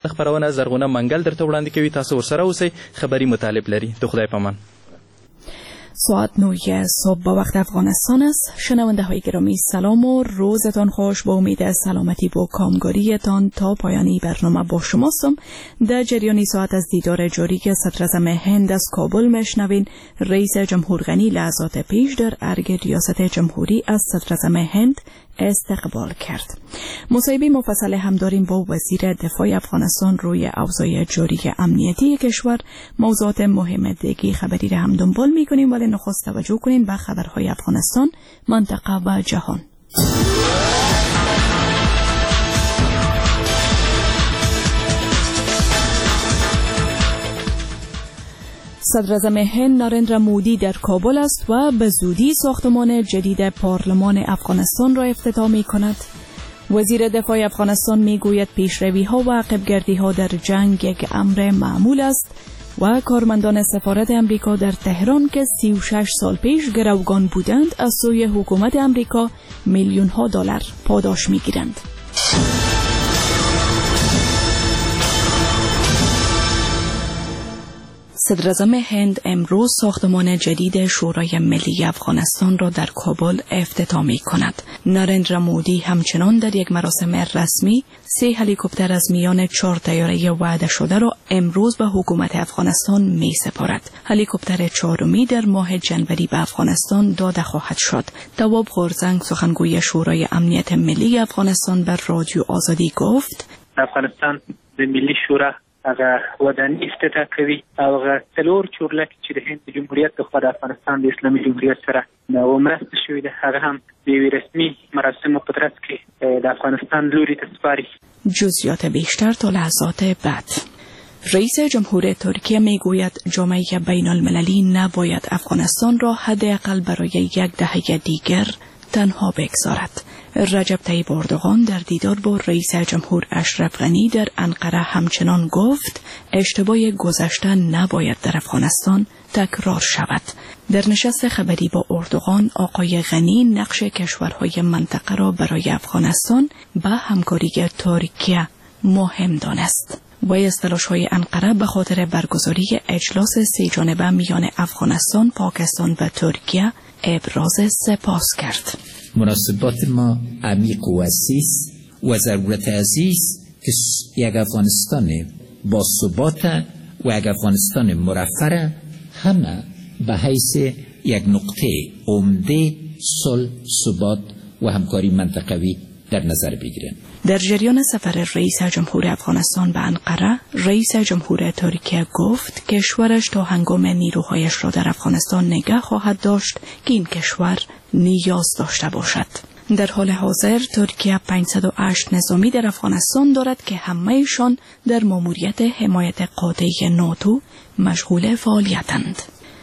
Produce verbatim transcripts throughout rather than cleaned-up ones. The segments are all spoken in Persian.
خبرونه زرغونه منګل درته وړاندې کوي. تاسو ورسره اوسئ. خبری مطالب لري. د خدای پامان. ساعت نه صبح به وقت افغانستان است. شنونده های گرامی سلام و روزتان خوش. با امید سلامتی و کامگاریتان تا پایانی برنامه با شماستم. در جریان ساعت از دیدار جاری که صدر اعظم هند از کابل میشنوین. رئیس جمهور غنی لحظات پیش در ارگ ریاست جمهوری از صدر اعظم هند استقبال کرد. مصاحبه مفصل هم داریم با وزیر دفاع افغانستان روی اوضاع جاری امنیتی کشور. موضوعات مهم دیگه خبری را هم دنبال می‌کنیم، ولی نخست توجه کنین به خبرهای افغانستان، منطقه و جهان. صدر اعظم هند نریندرا مودی در کابل است و به زودی ساختمان جدید پارلمان افغانستان را افتتاح می کند. وزیر دفاع افغانستان می گوید پیشروی ها و عقبگردی ها در جنگ یک امر معمول است و کارمندان سفارت امریکا در تهران که سی و شش سال پیش گروگان بودند از سوی حکومت امریکا میلیون ها دلار پاداش می گیرند. صدر اعظم هند امروز ساختمان جدید شورای ملی افغانستان را در کابل افتتاح می کند. نریندرا مودی همچنان در یک مراسم رسمی سه هلیکوپتر از میان چهار طیاره وعده شده را امروز به حکومت افغانستان می سپارد. هلیکوپتر چهارمی در ماه جنوری به افغانستان داده خواهد شد. تواب غورزنگ سخنگوی شورای امنیت ملی افغانستان بر رادیو آزادی گفت: افغانستان د ملی شورا هغه وداني افتتاح کوي او هغه څلور چورلک چې د هند جمهوریت د خوا د افغانستان د اسلامي جمهوریت سره نو مرسته شوې ده، هغه هم د یوې رسمي مراسمو په ترڅ کې د افغانستان لوري ته سپاري. جزئیات بیشتر تا لحظات بعد. رئیس جمهور ترکیه میگوید جامعه بین المللی نباید افغانستان را حداقل برای یک دهه دیگر تنها بگذارد. رجب طیب اردوغان در دیدار با رئیس جمهور اشرف غنی در انقره همچنان گفت اشتباه گذشته نباید در افغانستان تکرار شود. در نشست خبری با اردوغان آقای غنی نقش کشورهای منطقه را برای افغانستان با همکاری ترکیه مهم دانست. وی از تلاش‌های انقره به خاطر برگزاری اجلاس سه جانبه میان افغانستان، پاکستان و ترکیه ابراز سپاس کرد. مناسبات ما عمیق و وسیع و ضرورت عزیز که یک افغانستان با ثبات و یک افغانستان مرفه همه به حیث یک نقطه عمده صلح، ثبات و همکاری منطقوی در نظر بگیرند. در جریان سفر رئیس جمهور افغانستان به انقره، رئیس جمهور ترکیه گفت کشورش تا هنگام نیروهایش را در افغانستان نگه خواهد داشت که این کشور نیاز داشته باشد. در حال حاضر ترکیه پانصد و هشت نظامی در افغانستان دارد که همه‌شان در ماموریت حمایت قاطع ناتو مشغول فعالیتند.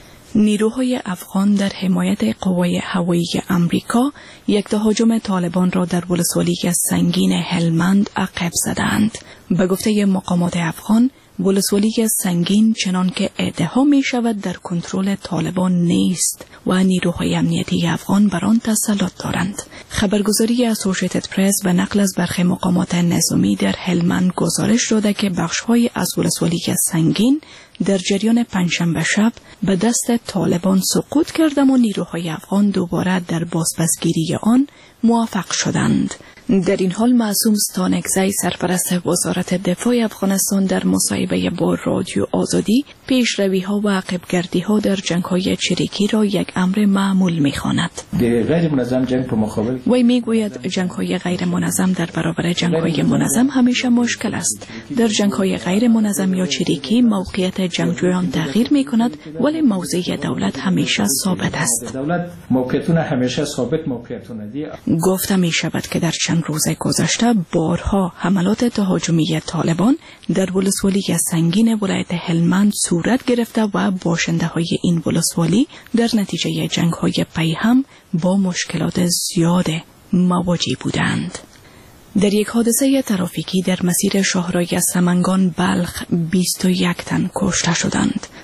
نیروهای افغان در حمایت قوای هوایی امریکا یک تهاجم طالبان را در ولسوالی سنگین هلمند عقب زدند. به گفته مقامات افغان، ولسوالی سنگین چنان که ادعا می شود در کنترل طالبان نیست و نیروهای امنیتی افغان بر آن تسلط دارند. خبرگزاری اسوسییتد پرس به نقل از برخی مقامات نظامی در هلمند گزارش داده که بخش‌های از ولسوالی سنگین در جریان پنجشنبه شب به دست طالبان سقوط کرد و نیروهای افغان دوباره در بازپسگیری آن موفق شدند. در این حال معصوم ستانکزی سرپرست وزارت دفاع افغانستان در مصاحبه با رادیو آزادی پیشروی‌ها و عقبگردی‌ها در جنگ‌های چریکی را یک امر معمول می‌خواند. غیر منظم جنگ په مقابل وی میگوید جنگ‌های غیر منظم در برابر جنگ‌های منظم همیشه مشکل است. در جنگ‌های غیر منظم یا چریکی موقعیت جنگجویان تغییر می‌کند، ولی موضع دولت همیشه ثابت است. دولت موقعیتونه همیشه ثابت موقعیتونه دی. گفته می‌شود که در چند روز گذشته بارها حملات تهاجمی طالبان در ولسوالی سنگین ولایت هلمند صورت گرفته و باشنده‌های این ولسوالی در نتیجه جنگ‌های پیهم با مشکلات زیاد مواجه بودند. در یک حادثه ترافیکی در مسیر شاهراه سمنگان بلخ بیست و یک تن کشته شدند.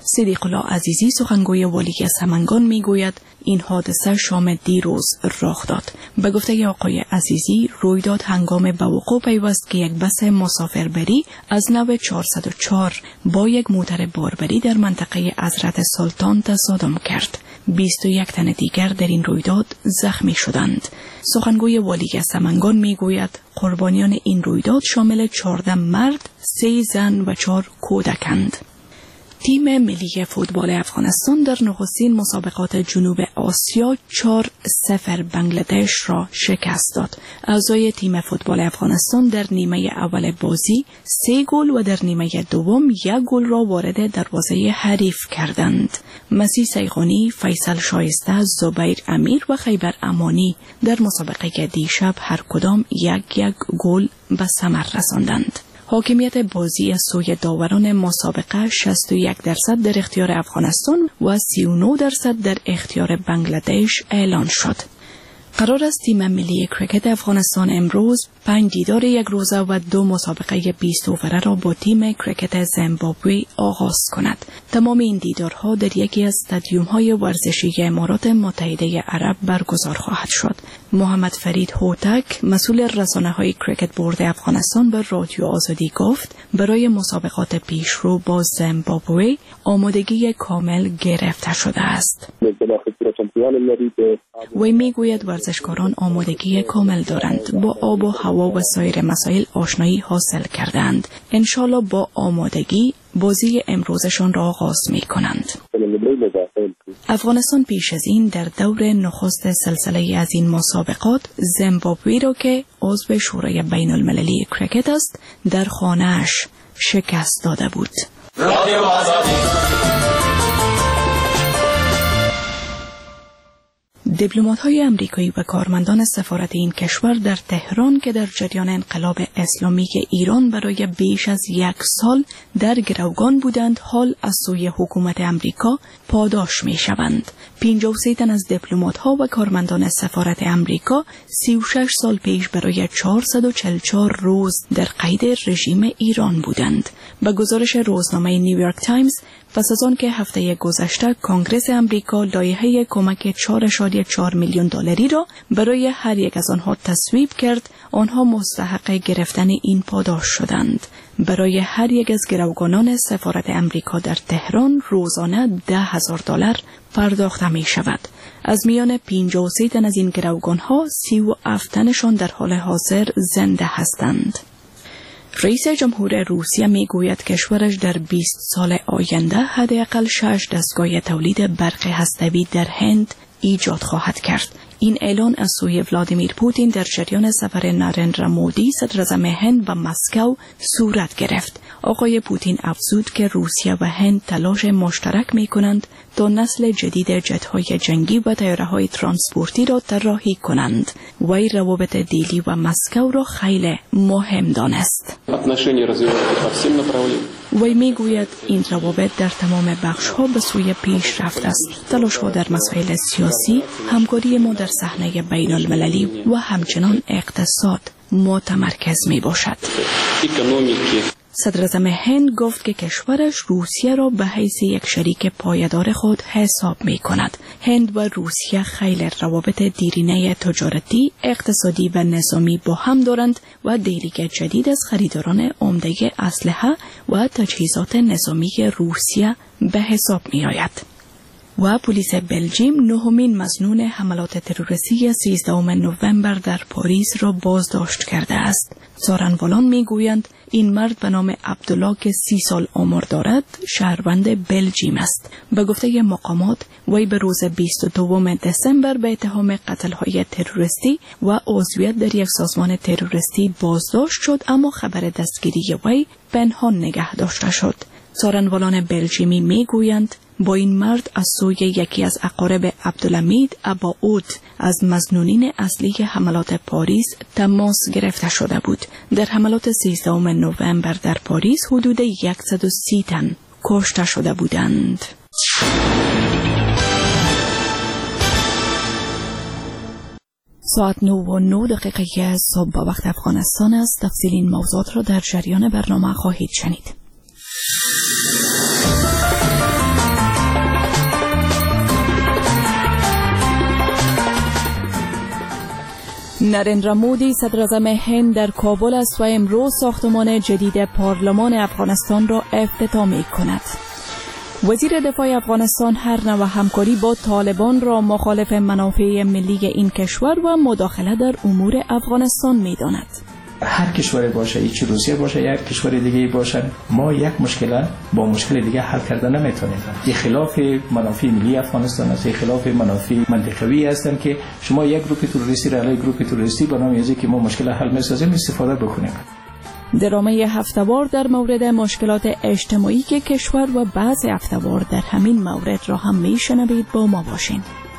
صدیق الله عزیزی سخنگوی والی سمنگان میگوید این حادثه شام دیروز رخ داد. به گفته آقای عزیزی رویداد هنگام به وقوع پیوست که یک بس مسافربری از نو چهارصد و چهار با یک موتر باربری در منطقه حضرت سلطان تصادم کرد. بیست و یک تن دیگر در این رویداد زخمی شدند. سخنگوی والی سمنگان میگوید قربانیان این رویداد شامل چهارده مرد، سه زن و چهار کودکند. تیم ملی فوتبال افغانستان در نخستین مسابقات جنوب آسیا چهار صفر بنگلادش را شکست داد. اعضای تیم فوتبال افغانستان در نیمه اول بازی سه گل و در نیمه دوم یک گل را وارد دروازه حریف کردند. مسیح سیغانی، فیصل شایسته، زبیر امیر و خیبر امانی در مسابقه دیشب هر کدام یک یک گل به ثمر رساندند. حاکمیت بازی از سوی داوران مسابقه شصت و یک درصد در اختیار افغانستان و سی و نه درصد در اختیار بنگلادش اعلان شد. قرار است تیم ملی کرکت افغانستان امروز پنج دیدار یک روزه و دو مسابقه بیست اووره را با تیم کرکت زیمبابوه آغاز کند. تمام این دیدارها در یکی از استادیوم‌های ورزشی امارات متحده عرب برگزار خواهد شد. محمد فرید هوتک مسئول رسانه‌های کرکت بورد افغانستان به رادیو آزادی گفت برای مسابقات پیشرو با زیمبابوه آمادگی کامل گرفته شده است. وی میگوید ورزشکاران آمادگی کامل دارند، با آب و هوا و سایر مسائل آشنایی حاصل کردند. انشالله با آمادگی بازی امروزشان را آغاز می کنند. افغانستان پیش از این در دور نخست سلسله از این مسابقات زیمبابوه را که عضو شورای بین المللی کرکت است در خانه‌اش شکست داده بود. دیپلمات‌های امریکایی و کارمندان سفارت این کشور در تهران که در جریان انقلاب اسلامی ایران برای بیش از یک سال در گروگان بودند حال از سوی حکومت امریکا پاداش می‌شوند. پنجاه و سه تن از دیپلمات‌ها و کارمندان سفارت امریکا سی و شش سال پیش برای چهارصد و چهل و چهار روز در قید رژیم ایران بودند. به گزارش روزنامه نیویورک تایمز پس از آن که هفته گذشته کنگره امریکا لایحه کمک چهار اشاریه چهار میلیون دلاری را برای هر یک از آنها تصویب کرد، آنها مستحق گرفتن این پاداش شدند. برای هر یک از گروگانان سفارت امریکا در تهران روزانه ده هزار دلار پرداخته می شود. از میان پنجاه و سه تن از این گروگانها سی و هفت تنشان در حال حاضر زنده هستند. رئیس جمهور روسیه می گوید کشورش در بیست سال آینده حداقل شش دستگاه تولید برق هسته‌ای در هند ایجاد خواهد کرد. این اعلان از سوی ولادیمیر پوتین در جریان سفر نریندرا مودی صدر اعظم هند به مسکو صورت گرفت. آقای پوتین افزود که روسیه و هند تلاش مشترک می کنند تا نسل جدید جت‌های جنگی و طیاره‌های ترانسپورتی را طراحی کنند. وی روابط دیلی و مسکو را خیلی مهم دانست. وی می گوید این روابط در تمام بخش‌ها به سوی پیشرفت است. تلاش‌ها در مسائل سیاسی، همکاری ما در صحنه بین المللی و همچنان اقتصاد متمرکز می باشد. صدر اعظم هند گفت که کشورش روسیه را به حیث یک شریک پایدار خود حساب می کند. هند و روسیه خیلی روابط دیرینه تجارتی، اقتصادی و نظامی با هم دارند و دیلیگ جدید از خریداران عمده اسلحه و تجهیزات نظامی روسیه به حساب می آید. و پلیس بلژیم نهمین مظنون حملات تروریستی سیزدهم نوامبر در پاریس را بازداشت کرده است. سارنوالان میگویند این مرد به نام عبدالله که سی سال عمر دارد شهروند بلژیم است. به گفته مقامات وی به روز بیست و دوم دسامبر به اتهام قتل‌های تروریستی و عضویت در یک سازمان تروریستی بازداشت شد، اما خبر دستگیری وی پنهان نگه داشته شد. سارنوالان بلژیمی میگویند با این مرد از سوی یکی از اقارب عبدالحمید اباعود از مظنونین اصلی حملات پاریس تماس گرفته شده بود. در حملات سیزدهم نوامبر در پاریس حدود صد و سی تن کشته شده بودند. ساعت نه و نه دقیقه صبح با وقت افغانستان است. تفصیل این موضوعات را در جریان برنامه خواهید شنید. نریندرا مودی صدراعظم هند در کابل است و امروز ساختمان جدید پارلمان افغانستان را افتتاح می کند. وزیر دفاع افغانستان هر نوع همکاری با طالبان را مخالف منافع ملی این کشور و مداخله در امور افغانستان می داند. هر کشوری باشه، ایچ روسیه باشه، یک کشور دیگه باشه، ما یک مشکل با مشکل دیگه حل کردن نمیتونیم. این خلاف منافع ملی افغانستان است، این خلاف منافع منطقوی هستن که شما یک گروه تروریستی را علیه گروه تروریستی به نام که ما مشکل حل می‌سازیم استفاده بکنیم. درامه هفته‌وار در مورد مشکلات اجتماعی که کشور و بعض هفته‌وار در همین مورد را هم میشنوید. با ما باشین.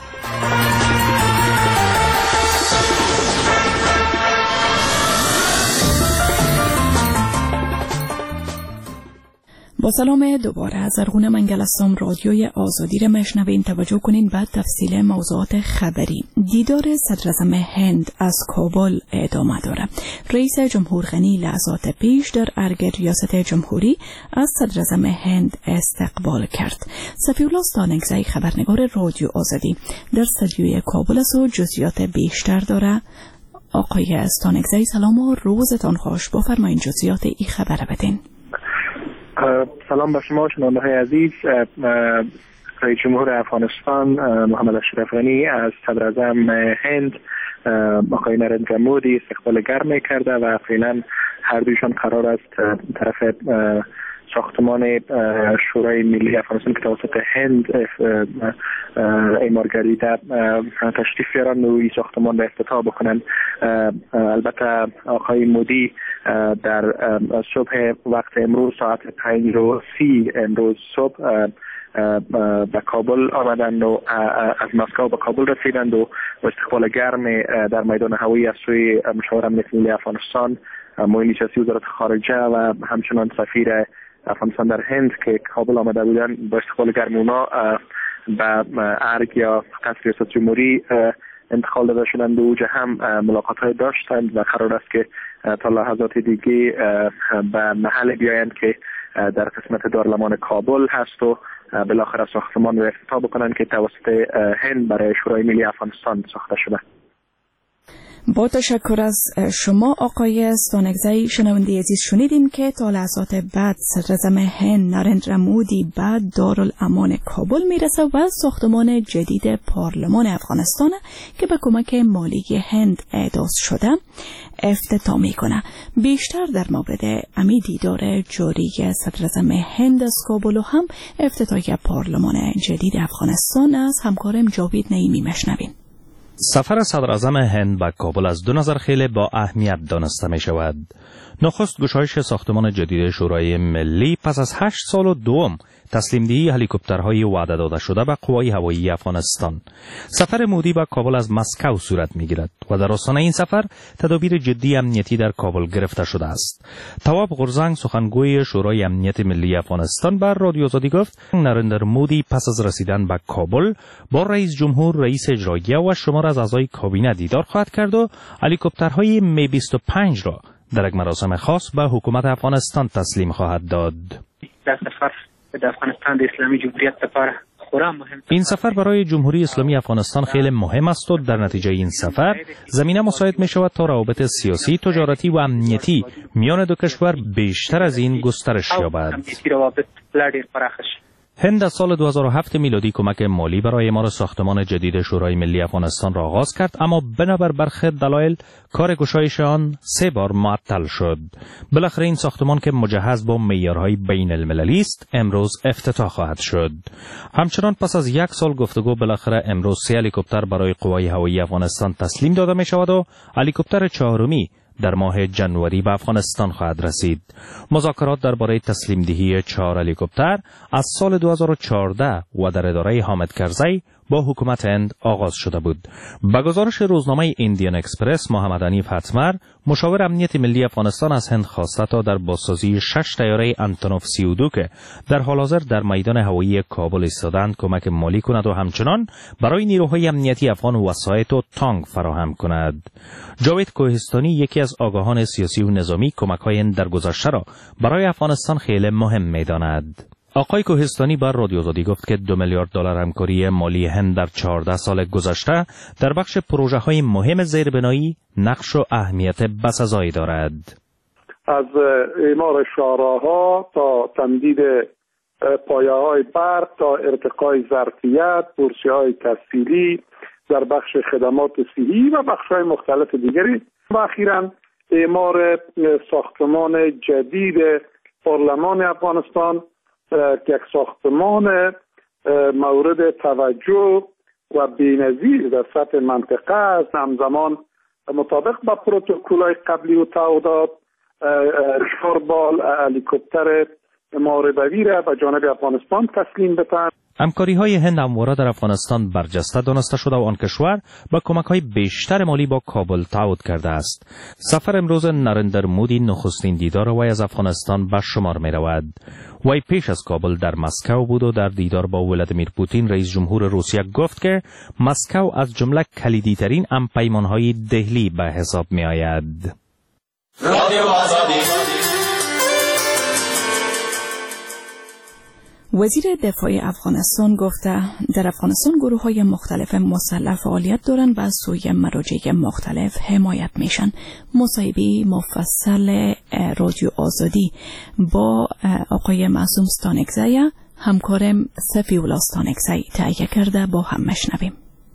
با سلام دوباره از ارغون منگل هستم. رادیوی آزادی را مشنوین. توجه کنین بعد تفصیل موضوعات خبری. دیدار صدراعظم هند از کابل ادامه داره. رئیس جمهور غنی لحظات پیش در ارگ ریاست جمهوری از صدراعظم هند استقبال کرد. صفی‌الله استانکزی خبرنگار رادیو آزادی در استودیوی کابل است و جزئیات بیشتر داره. آقای استانکزی سلام و روزتان خوش. بفرمایید جزئیات این خبر بدین. سلام به شما شنونده‌های عزیز. رئیس جمهور افغانستان محمد اشرف غنی از صدراعظم هند آقای نریندرا مودی استقبال گرم کرده و فعلا هر دویشان قرار است طرف ساختمان شورای ملی افغانستان که توسط هند اعمار گردیده تشریف بیارن و این ساختمان را افتتاح بکنند. البته آقای مودی در صبح وقت امروز ساعت پنج و سی امروز صبح به کابل آمدند و از مسکو به کابل رسیدند و استقبال گرم در میدان هوایی از سوی مشاور امنیت ملی افغانستان، معین نشستی وزارت خارجه و همچنان سفیر افغانستان در هند که کابل آمده بودند با استقبال گرم اونا به ارگ یا قصر ریاست جمهوری انتقال داده شدند و اوجه هم ملاقات های داشتند و قرار است که تا لحظات دیگه به محل بیایند که در قسمت دارالمان کابل هست و بالاخره ساختمان را افتتاح بکنند که توسط هند برای شورای ملی افغانستان ساخته شده. با تشکر از شما آقای استانکزی. شنونده عزیز شنیدین که تا لحظات بعد صدراعظم هند نریندرا مودی بعد دارالامان کابل میرسه و ساختمان جدید پارلمان افغانستان که به کمک مالی هند اعداد شده افتتاح میکنه. بیشتر در مورد امی دیدار جاری صدراعظم هند از کابل و هم افتتاح پارلمان جدید افغانستان از همکارم جاوید نعیمی مشنوین. سفر صدراعظم هند به کابل از دو نظر خیلی با اهمیت دانسته می شود. نخست گشایش ساختمان جدید شورای ملی پس از هشت سال و دوم تسلیم دهی هلیکوپترهای وعده داده شده به قوای هوایی افغانستان. سفر مودی به کابل از مسکو صورت میگیرد و در آستانه این سفر تدابیر جدی امنیتی در کابل گرفته شده است. تواب غرزنگ سخنگوی شورای امنیت ملی افغانستان بر رادیو آزادی گفت نریندرا مودی پس از رسیدن به کابل با رئیس جمهور، رئیس اجراییه و شمار از اعضای کابینه دیدار خواهد کرد و هلیکوپترهای می بیست و پنج را در یک مراسم خاص به حکومت افغانستان تسلیم خواهد داد. در سفر در افغانستان د اسلامی جمهوریت لپاره خورا مهم. این سفر برای جمهوری اسلامی افغانستان خیلی مهم است و در نتیجه این سفر زمینه مساعد می شود تا روابط سیاسی، تجارتی و امنیتی میان دو کشور بیشتر از این گسترش یابد. هند از سال دو هزار و هفت میلادی کمک مالی برای اعمار ساختمان جدید شورای ملی افغانستان را آغاز کرد، اما بنابر برخی دلایل کار گشایش آن سه بار معطل شد. بالاخره این ساختمان که مجهز با معیارهای بین المللی است امروز افتتاح خواهد شد. همچنان پس از یک سال گفتگو بالاخره امروز سه هلیکوپتر برای قوای هوایی افغانستان تسلیم داده می شود و هلیکوپتر چهارمی در ماه جنوری به افغانستان خواهد رسید. مذاکرات درباره تسلیم دهی چهار هلیکوپتر از سال دو هزار و چهارده و در اداره حامد کرزی با حکومت هند آغاز شده بود. به گزارش روزنامه ایندین اکسپرس، محمد حنیف حتمر، مشاور امنیت ملی افغانستان از هند خواسته تا در بازسازی شش طیاره انتونوف سی و دو که در حال حاضر در میدان هوایی کابل ایستادند کمک مالی کند و همچنان برای نیروهای امنیتی افغان وسایط و تانک فراهم کند. جاوید کوهستانی، یکی از آگاهان سیاسی و نظامی، کمک‌های هند در گذشته را برای افغانستان خیلی مهم می‌داند. آقای کوهستانی بر رادیو آزادی گفت که دو میلیارد دلار همکاری مالی هند در چهارده سال گذشته در بخش پروژه های مهم زیربنایی نقش و اهمیت بسزایی دارد. از اعمار شاهراه‌ها تا تمدید پایه‌های برق تا ارتقای ظرفیت، بورسیه‌های تحصیلی در بخش خدمات صحی و بخش‌های مختلف دیگری و اخیراً اعمار ساختمان جدید پارلمان افغانستان که یک ساختمان مورد توجه و بی‌نظیر در سطح منطقه است، همزمان مطابق با پروتکل‌های قبلی و تعهدات شوربال هلیکوپتر ماردوی را به جانب افغانستان تسلیم بتن. همکاری های هند همواره در افغانستان برجسته دانسته شده و آن کشور با کمک های بیشتر مالی با کابل تعهد کرده است. سفر امروز نریندر مودی نخستین دیدار وی از افغانستان به شمار می رود. وی پیش از کابل در مسکو بود و در دیدار با ولادیمیر پوتین رئیس جمهور روسیه گفت که مسکو از جمله کلیدی ترین همپیمان های دهلی به حساب می آید. وزیر دفاع افغانستان گفته در افغانستان گروه های مختلف مسلح فعالیت دارند و از سوی مراجع مختلف حمایت میشن. مصاحبه مفصل رادیو آزادی با آقای معصوم ستانکزی همکارم صفی الله ستانکزی تهیه کرده، با هم مشنویم.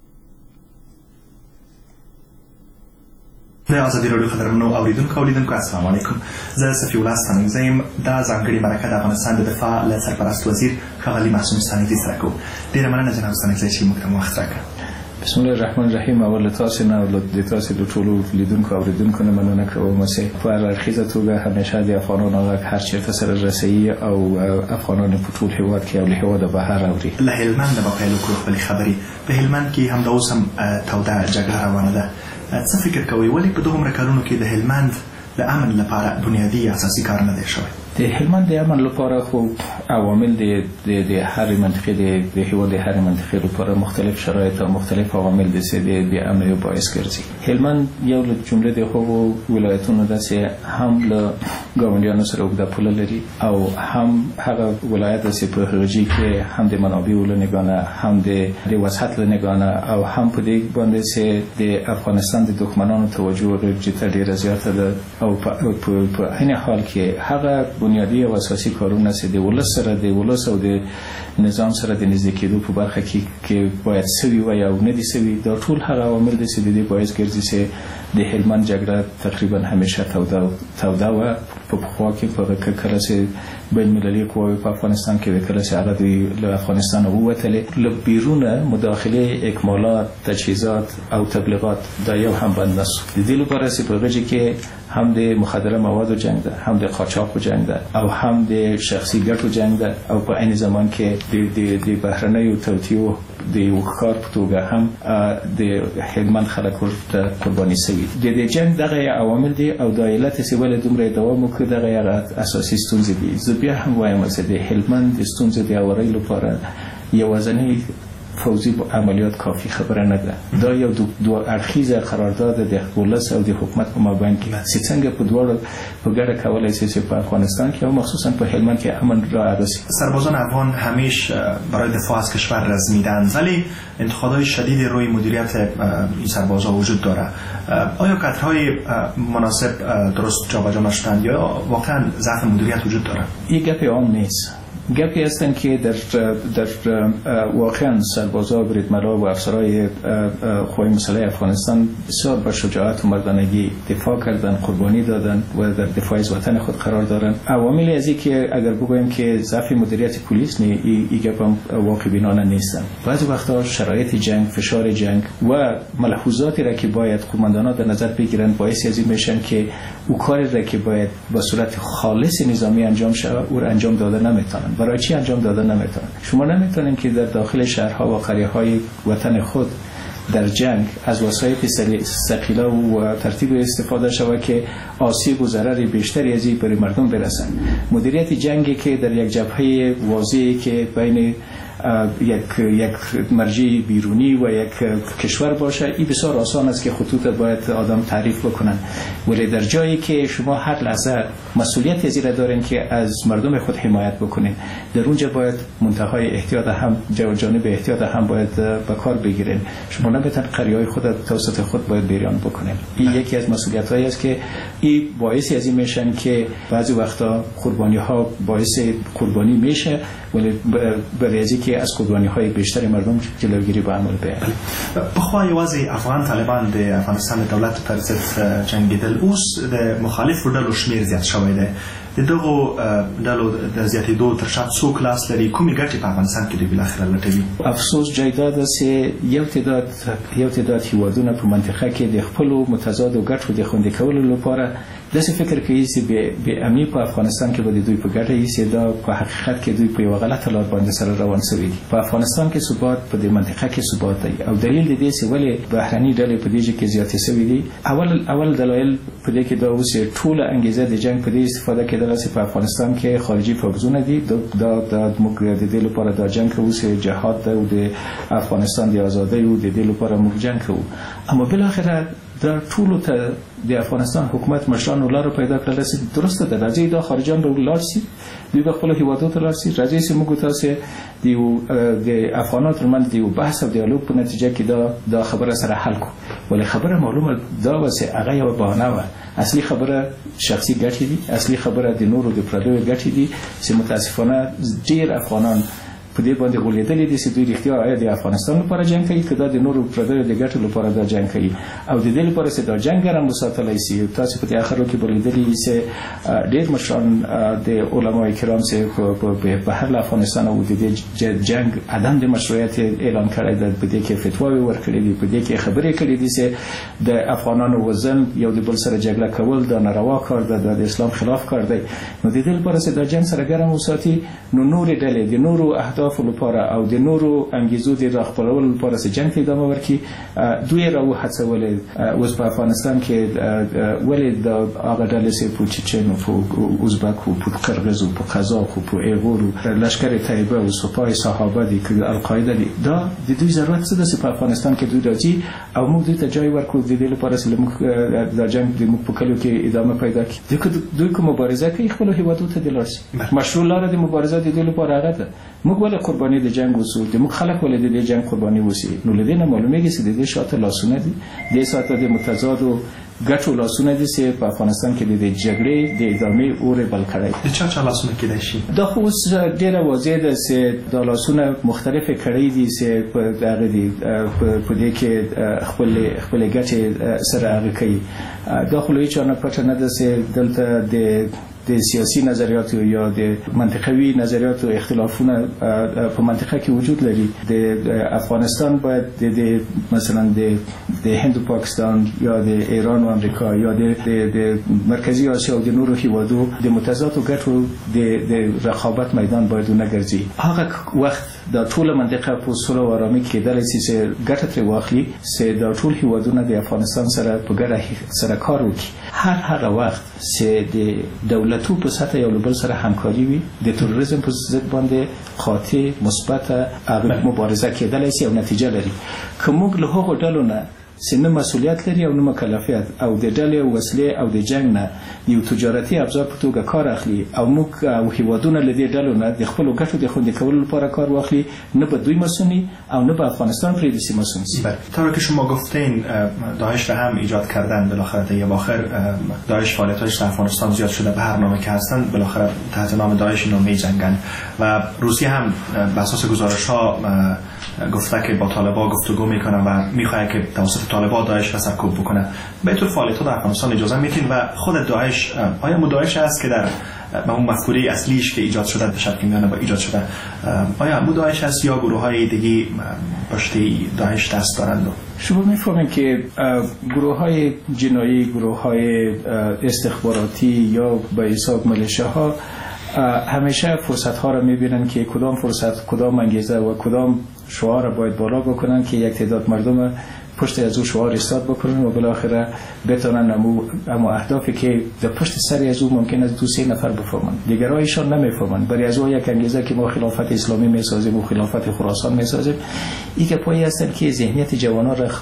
د آزادي راډیو خبرونو اوریدونکو اولیدونکو السلام علیکم. زه صفی الله ستانکزی یم. دا ځانګړې مرکه د افغانستان د دفاع له سرپرست وزیر ښاغلي معصوم ستانکزي سره کوو. ډېره مننه جناب ستانکزی چې موږ ته وخت راکړ. بسم الله الرحمن الرحیم. اول تاسو نه ولود د تاسو د ټولو لیدونکو اوریدونکو نه مننه کوم چې په هرخیزه توګه همیشه د افغانانو هر چیرته سره رسېږي او افغانانو په ټول هیواد کې او له هیواده بهر اوري. له هلمند به پیل وکړو خپل خبري. په هلمند کې هم د اوس هم توده جګړه روانه ده. څه فکر کوئ ولې په دومره کلونو کې د هلمند د امن لپاره بنیادی اساسي کار نه دی شوی؟ د هلمند د امن لپاره خو عوامل د د هر منطقه د د هیواد هر منطقه لپاره مختلف شرایط او مختلف عوامل د سې د امن او باعث ګرځي. هلمند یو له جمله د هغو ولایتونو ده چې هم له ګاونډیانو سره اوږده پوله لري او هم هغه ولایت ده چې په هغه کې هم د منابعو له نګانه هم د د وسعت له نګانه او هم په دې باندې چې د افغانستان د دښمنانو توجه ډېره زیاته ده او په عین حال کې هغه بنیادی او اساسي کارونه چې د ولس سره د ولس او د نظام سره د نږدې کېدو په برخه کې کې باید سوي وي او نه دي سوي، دا ټول هغه عوامل دي چې د دې باعث ګرځي چې د هلمند جګړه تقریبا همیشه توده توده و په پخوا کې په کله چې بین المللي قواوې په افغانستان کې وکړه چې هغه د افغانستان ووتلې له بیرونه مداخله اکمالات تجهیزات او تبلیغات دا یو هم بند نشو. د دې لپاره چې په غږی کې هم د مخدره موادو جنگ ده، هم د قاچاق جنگ ده او هم د شخصي ګټو جنگ ده او په عین زمان کې د د د بهرنیو توطیو د یو کار په توګه هم د هلمند خلک ورته قرباني شوي. د دې جنگ دغه عوامل دي او د علت چې ولې دومره دوام وکړي دغه اساسي ستونزې دي. زه بیا هم وایم چې د هلمند د ستونزې د اورۍ لپاره یوازینی فوزی عملیات کافی خبره نه ده. دا یو دو, دو اړخیزه قرارداد د ولس او د حکومت په مابین کې چې څنګه په دوړ په ګډه کولای شي چې په افغانستان کې او مخصوصا په هلمند کې امن را رسید. سربازان افغان همیشه برای دفاع از کشور رزمیدند ولی انتقادهای شدید روی مدیریت این سربازا وجود داره. آیا کادرهای مناسب درست جابجا نشدند یا واقعا ضعف مدیریت وجود داره؟ این گپ عام نیست. گپی هستند که در در واقعا سربازا بریدملا و افسرهای قوای مسلح افغانستان بسیار با شجاعت و مردانگی دفاع کردن، قربانی دادن و در دفاع از وطن خود قرار دارن. عواملی از این که اگر بگویم که ضعف مدیریت پلیس نی این گپ هم واقع بینانه نیستن. بعضی وقتا شرایط جنگ، فشار جنگ و ملحوظاتی را که باید قماندانان در نظر بگیرن باعث از این میشن که او کاری را که باید با صورت خالص نظامی انجام شود او را انجام داده نمیتونن. برای چی انجام داده نمیتونن؟ شما نمیتونین که در داخل شهرها و قریه‌های وطن خود در جنگ از وسایل ثقیله و ترتیب استفاده شود که آسیب و ضرر بیشتری از این برای مردم برسند. مدیریت جنگی که در یک جبهه واضحی که بین یک یک مرجع بیرونی و یک کشور باشه، این بسیار آسان است که خطوط باید آدم تعریف بکنن. ولی در جایی که شما هر لحظه مسئولیت زیر دارین که از مردم خود حمایت بکنین، در اونجا باید منتهای احتیاط هم جانب احتیاط هم باید به کار بگیرین. شما نمیتونید قریه‌های خود توسط خود باید بیان بکنین. این یکی از مسئولیت‌هایی است که این باعث از این میشن که بعضی وقتا قربانی‌ها باعث قربانی میشه، ولی برای که از قربانی‌های بیشتر مردم جلوگیری به عمل بیاید. بخوای وضع افغان طالبان د افغانستان دولت پر ضد جنگیدل اوس د مخالفو ډلو شمیر زیات شوی دی. د دغو ډلو د زیاتېدو تر شا څوک لاس لري؟ کومې ګټې په افغانستان کې دوی بالاخره لټوي؟ افسوس جای داد است یو تعداد یو تعداد هیوادونه په منطقه کې د خپلو متضادو ګټو د خوندي کولو لپاره داسې فکر کوي چې به امني په افغانستان کې به دوی په ګټه یې دا په حقیقت کې دوی په یو غلطه لار باندې سره روان شوي دي. په افغانستان کې ثبات په دې منطقه کې ثبات دی او دلیل د دې چې ولې بهرني ډلې په دې کې زیاتې شوي دي. اول اول دلایل په دې کې دا اوس ټول انګیزه د جنگ په دې استفاده کېدل چې په افغانستان کې خارجي فوجونه دي. دا د موږ د دې لپاره دا جنگ کوو چې جهاد ده او د افغانستان د ازادۍ او د دې لپاره موږ جنگ کوو. اما بالاخره در طول ته د افغانستان حکومت مشران ولر پیدا کړل چې درسته د راځي د خارجان له لارسي دوی په خپل هیوادو ته لارسي راځي چې موږ تاسو د افغانات ترمنځ د بحث او دیالوګ په نتیجه کې دا د خبره سره حل کو. ولی خبره معلومه دا و چې هغه یو بهانه و. اصلي خبره شخصي ګټې دي، اصلي خبره د نورو د پردیو ګټې دي چې متاسفانه ډیر افغانان په دې باندې غولېدلې دي چې دوی رښتیا آیا د افغانستان لپاره جنگ کوي که دا د نورو پردیو د ګټو لپاره دا جنگ کوي او د دې لپاره چې دا جنګ ګرم وساتلی شي. تاسو په دې اخرو کې بلیدلې چې ډېر مشران د علماء کرام چې په بهر افغانستان او د دې جنگ عدم د مشروعیت اعلان کړی دی، په دې کې فتواوې ورکړې دي، په دې کې خبرې کړې دي چې د افغانانو وزن یو د بل سره جګړه کول دا ناروا کار ده، د اسلام خلاف کار دی. نو د دې لپاره چې دا جنگ سره ګرم وساتي نو نور ډلې د نورو اهداف لپاره او د نورو انګیزو د راخپلولو لپاره چې جنگ ته ادامه ورکړي دوی راو هڅولې. اوس په افغانستان کې ولې د هغه ډلې چې په چچن او په ازبک او په قرغیز او په قزاق او په ایغور لشکر طیبه او سپاه صحابه دي که القاعده دي، دا د دوی ضرورت څه ده چې په افغانستان کې دوی راځي او موږ دوی ته جای ورکړو د دې لپاره چې موږ د جنگ د موږ په کلو کې ادامه پیدا کړي. دوی کوم مبارزه کوي خپل هیوادو ته د لارسي مشروع لاره د مبارزه د دې لپاره هغه ده. موږ ولې قرباني د جنگ وسو د موږ خلک ولې د جنگ قرباني وسی؟ نو لدینه معلومیږي چې د دې شاته لاسونه دي، د ساته د متضادو ګټو لاسونه دي چې په افغانستان کې د جګړې د ادامې اور بل کړی. د چا چا لاسونه کېدای شي؟ دا خو اوس ډېره واضح ده چې د لاسونه مختلفې کړۍ دي چې په هغه دي په دې کې خپل خپل ګټې سره هغه کوي. دا خو هیڅ نه پټه نه ده چې دلته د د سیاسي نظریاتو یا د منطقوي نظریاتو اختلافونه په منطقه کې وجود لري. د افغانستان باید د مثلا د د هند او پاکستان یا د ایران او امریکا یا د د مرکزی آسیا او د نورو هیوادو د متضادو ګټو د د رقابت میدان باید نه ګرځي. هغه وخت د ټول منطقه په سولو او آرامۍ کې دلته چې ګټه تر واخلي چې د ټول هیوادونو د افغانستان سره په ګډه سره کار وکړي. هر هغه وخت چې د دولتو په سطح یو بل سره همکاري وي د تروریزم په ضد باندې قاطع مثبت مبارزه کېدلای شي او نتیجه لري. که موږ له هغو ډلو نه چې نه مسؤلیت لري او نه مکلفیت او د ډلې وسلې او د جنگ نه یو تجارتي ابزار په توګه کار اخلي او موږ او هیوادونه له دې ډلو نه د خپل ګټو د خوندي کولو لپاره کار واخلي، نه به دوی مسئولی او نه به افغانستان پرې دسی مسئول شي. طور که شما گفتین داعش را هم ایجاد کردن، بالاخره تا یه آخر داعش فعالیت‌هاش در افغانستان زیاد شده، به هر نامه که هستن بالاخره تحت نام داعش اینا می‌جنگن و روسیه هم بر اساس گزارش‌ها گفته که با طالبان گفتگو میکنه و میخواد که توسط طالبان داعش را سرکوب بکنه. به طور فعالیت‌ها در افغانستان اجازه میدین و خود داعش آیا مداعش است که در با اون مفکوره اصلیش که ایجاد شده به شکل میانه با ایجاد شده آیا مداعش است یا گروه‌های دیگه پشت داعش دست دارند؟ شما میفهمید که گروه‌های جنایی، گروه‌های استخباراتی یا به حساب ملیشه‌ها همیشه فرصت‌ها را می‌بینن که کدام فرصت، کدام انگیزه و کدام شعار باید بالا بکنن که یک تعداد مردم پشت از او شعار ایستاد بکنن و بالاخره بتونن امو اما اهدافی که در پشت سر از او ممکن است دو سه نفر بفهمن، دیگرایشان نمیفهمن. برای از او یک انگیزه که ما خلافت اسلامی میسازیم و خلافت خراسان میسازیم، این که پایی هستن که ذهنیت جوانان را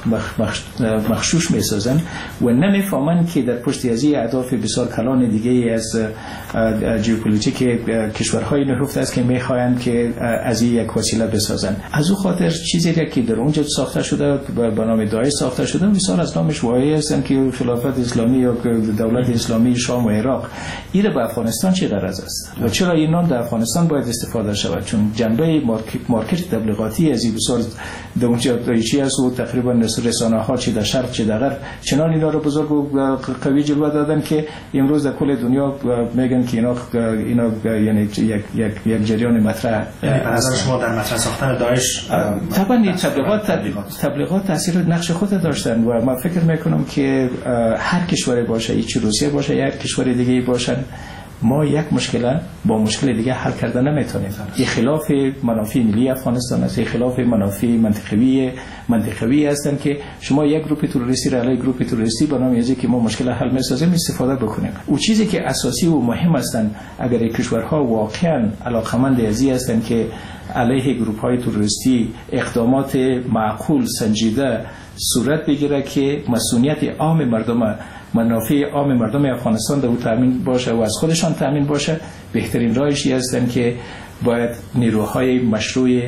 مخشوش میسازن و نمیفهمن که در پشت از این اهداف بسیار کلان دیگه از ژئوپلیتیک کشورهای نهفته است که میخواهند که از این یک وسیله بسازن. از او خاطر چیزی که در اونجا ساخته شده به نام داعش ساخته شده بسیار از نامش واهی هستند که خلافت اسلامی یا دولت اسلامی شام و عراق. این به افغانستان چه غرض است و چرا این نام در افغانستان باید استفاده شود؟ چون جنبه مارکت مارکت تبلیغاتی از این بسیار در اونجا دایچی است و تقریبا رسانه ها چه در شرق چه در غرب چنان اینا رو بزرگ و قوی جلوه دادن که امروز در کل دنیا میگن که اینا اینا یعنی یک یک یک جریان مطرح. یعنی به نظر شما در مطرح ساختن داعش طبعا این تبلیغات تبلیغات تاثیر نقش خود داشتن و من فکر میکنم که هر کشوری باشه، هیچ روسیه باشه یا هر کشور دیگه باشن، ما یک مشکل با مشکل دیگه حل کردن نمیتونیم. این خلاف منافع ملی افغانستان است، این خلاف منافع منطقوی منطقوی هستن که شما یک گروه تروریستی را علیه گروه تروریستی به نام از اینکه ما مشکل حل میسازیم استفاده بکنیم. او چیزی که اساسی و مهم هستن اگر کشورها واقعا علاقمند از این هستن که علیه گروه های تروریستی اقدامات معقول سنجیده صورت بگیره که مسئولیت عام مردم منافع عام مردم افغانستان در او تامین باشه و از خودشان تامین باشه، بهترین راهشی هستند که باید نیروهای مشروع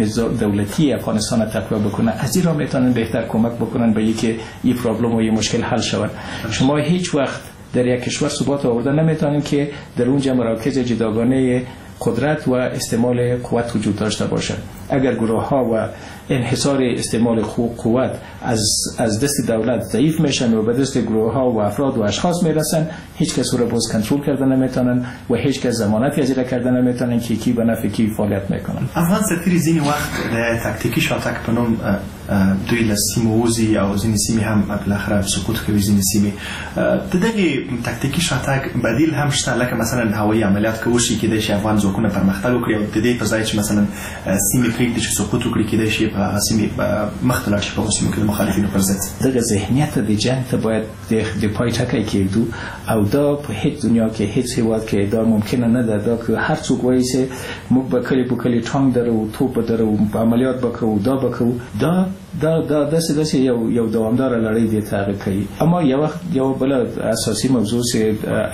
دولتی افغانستان را تقویت بکنن. از این راه میتونن بهتر کمک بکنن به اینکه این پرابلم و این مشکل حل شود. شما هیچ وقت در یک کشور ثبات آوردن نمیتونین که در اونجا مراکز جداگانه قدرت و استعمال قوت وجود داشته باشد. اگر گروه ها و انحصار استعمال قوت از از دست دولت ضعیف میشن و به دست گروه ها و افراد و اشخاص میرسن، هیچ کس رو باز کنترل کردن نمیتونن و هیچ کس ضمانتی از این کردن نمیتونن که کی به نفع کی فعالیت میکنن. افغان ستری زین وقت تاکتیکی شاتک پنوم دوی لسیموزی او زین سیمی هم بالاخره سقوط کوي زین سیمی دغه تاکتیکی شاتک بدیل هم شته، لکه مثلا هوایی عملیات کوشي کې د افغان ځواکونه پرمختګ وکړي او د دې په ځای چې مثلا سیمې پرېږدي چې سقوط وکړي کېدای شي په سیمې مخ ته لاړ شي په سیمو کې د مخالفینو پر ضد. دغه ذهنیت د جنگ ته باید د پای ټکی کېږدو او دا په هیڅ دنیا کې هیڅ هیواد کې دا ممکنه نه ده دا که هر څوک وایي چې موږ به کلی په کلی ټانک درو توپ درو عملیات وکړو دا وکړو دا دا دا داسې داسې یو یو دوامدار لړۍ دی تعقیب کوي. اما یو وخت یو بل اساسي موضوع چې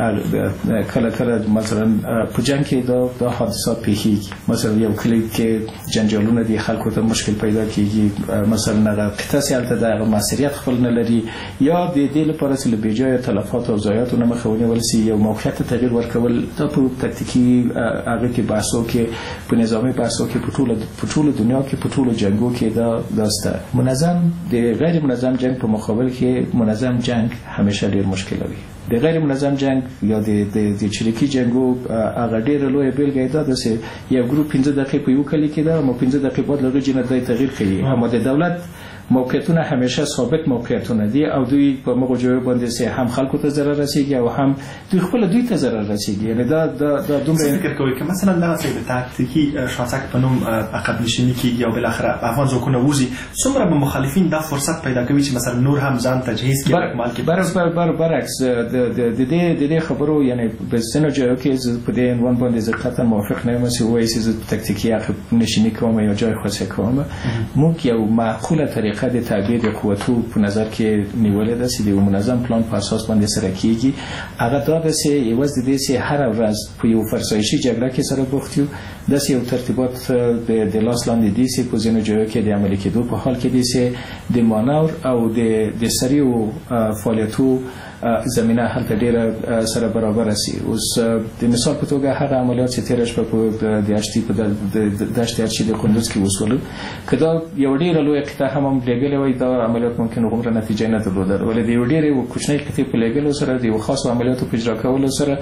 کله کله مثلا په جنگ کې دا دا حادثات پیښیږي، مثلا یو کلی کې جنجالونه دي خلکو ته مشکل پیدا کیږي، مثلا هغه قطعه سیالته د مسئولیت خپل نه لري یا د دې لپاره چې به جای تلفات او ضایعات نه مخاوني ولسی یو موقعیت تغییر ورکول دا په تکتیکی هغه کې بحثو کې په نظامی بحثو کې په ټول په ټول دنیا کې په ټول جنگو کې دا داسته منظم د غیر منظم جنگ په مقابل کې منظم جنگ همیشه ډیر مشکل وي. د غیر منظم جنگ یا د د چریکي جنگو هغه ډیر لوی بیلګه ده چې یو ګروپ پنځه دقیقې په یو کلی کې ده مو پنځه دقیقې بعد لږ جنت دی تغییر کوي. اما د دولت موقعیتونه همیشه ثابت موقعیتونه دي او دوی په موږ جوړ باندې سه هم خلکو ته ضرر رسیږي او هم دوی خپل دوی ته ضرر رسیږي. یعنی دا دا دا دومره فکر کوي که مثلا دا څه د تاکتیکی شاتک په نوم عقب نشینی کیږي او بل اخر افغان ځواکونه وځي، څومره به مخالفین دا فرصت پیدا کوي چې مثلا نور هم ځان تجهیز کړي اکمال کړي. بر بر برعکس د د دې د خبرو یعنی په سينو جایو کې په دې عنوان باندې ځکه موافق نه یم چې وایي چې تاکتیکی عقب نشینی کوم یا جای خاصه کوم. موږ یو معقوله طریقه د تعبیر قوتو په نظر کې نیولې ده چې د منظم پلان په اساس باندې سره کیږي. هغه دا ده چې یوازې د دې چې هر ورځ په یو فرسایشي جګړه کې سره بوختیو د یو ترتیبات د لاس لاندې دي چې په ځینو ځایو کې د عملي کېدو په حال کې دي چې د مانور او د د سریو فعالیتو زمینه هلته ډیره سره برابر شي. اوس د مثال په توګه هغه عملیات چې تیر شپه په د اشتي په د دشت ارشي د کندوز کې وسول کدا یو ډیره لوی قطعه هم لګلې وای دا عملیات ممکن عمره نتیجه نه درلوده ولې د یو ډیره کوچنی قطعه په لګلو سره د خاص عملیاتو په اجرا کولو سره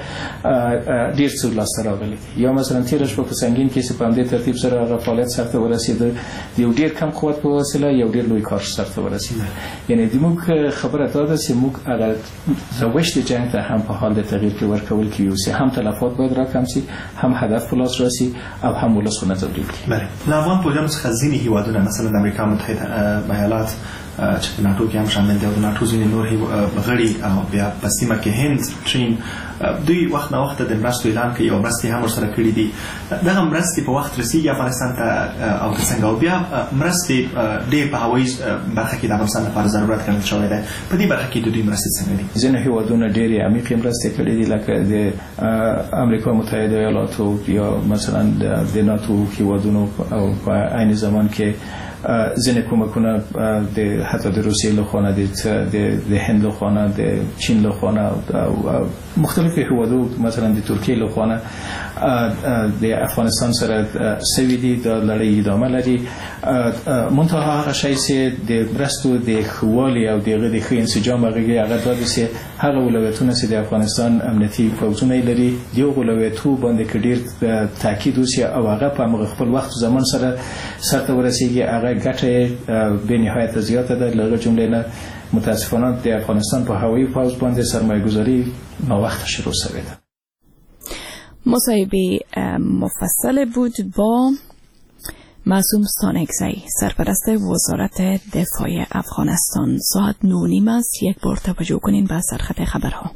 ډیر څه لاس راغلي. یا مثلا تیر شپه په سنگین کې چې په دې ترتیب سره هغه فعالیت سره ورسید د یو ډیر کم قوت په وسیله یو ډیر لوی کار سره ورسید. یعنی د موږ خبره دا ده چې موږ هغه زوشت جنگ ته هم په حال د تغییر کې ورکول کیږي، هم تلفات باید راکم شي، هم هدف پلاس راسي او هم ولسونه ضروري. بله. افغان په جامه خزینی هیوادونه مثلا د امریکا متحده ایالات چې ناتو کې هم شامل دي او ناتو ځینې نور غړي او بیا په سیمه کې هند چین دوی وخت نه وخت د مرستو اعلان کوي او مرستې هم ورسره کړي دي. دغه مرستې په وخت رسیږي افغانستان ته او څنګه او بیا مرستې ډېر په هوایي برخه کې د افغانستان لپاره ضرورت ګڼل شوی دی. په دې برخه کې د دوی مرستې څنګه دي؟ ځینې هېوادونه ډېرې عمیقې مرستې کړي دي لکه د امریکا متحده ایالاتو یا مثلا د ناتو هېوادونو او په عین زمان کې ځینې کومکونه د حتی د روسیې لخوا نه د هند لخوا نه د چین لخوا نه او مختلفو هېوادو مثلا د ترکیې لخوا نه د افغانستان سره سوي دي. د لړۍ ادامه لري. منتها هغه شی چې د مرستو د ښه والي او د هغه د ښه انسجام هغه هغه دا دي چې هغه ولایتونه چې د افغانستان امنیتي پوځونه لري د هغو ولایتو باندې که ډېر تاکید وشي او هغه په همغه خپل وخت زمان سره سرته ورسېږي هغه ګټه بې نهایته زیاته ده. له هغه جملې نه متاسفانه د افغانستان په هوایي پوځ باندې سرمایه گذاری ناوخته شروع شوی ده. مصاحبه مفصل بود با معصوم ستانکزی، سرپرست وزارت دفاع افغانستان. ساعت نه و نیم است. یک بار توجه کنین به سرخط خبرها.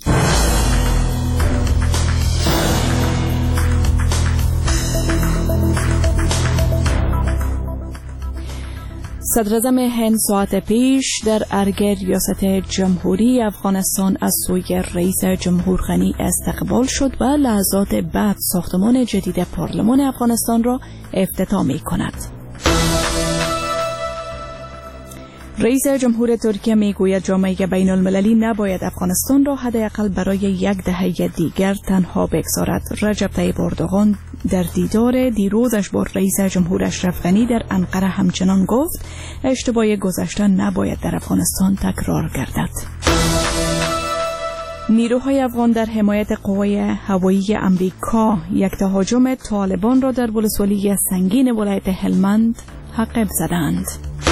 صدر اعظم هند ساعت پیش در ارگ ریاست جمهوری افغانستان از سوی رئیس جمهور غنی استقبال شد و لحظات بعد ساختمان جدید پارلمان افغانستان را افتتاح می کند. رئیس جمهور ترکیه می گوید جامعه بین المللی نباید افغانستان را حداقل برای یک دهه دیگر تنها بگذارد. رجب طیب اردوغان در دیدار دیروزش با رئیس جمهور اشرف غنی در انقره همچنان گفت اشتباه گذشته نباید در افغانستان تکرار گردد. نیروهای افغان در حمایت قوای هوایی امریکا یک تهاجم طالبان را در ولسوالی سنگین ولایت هلمند حقب زدند.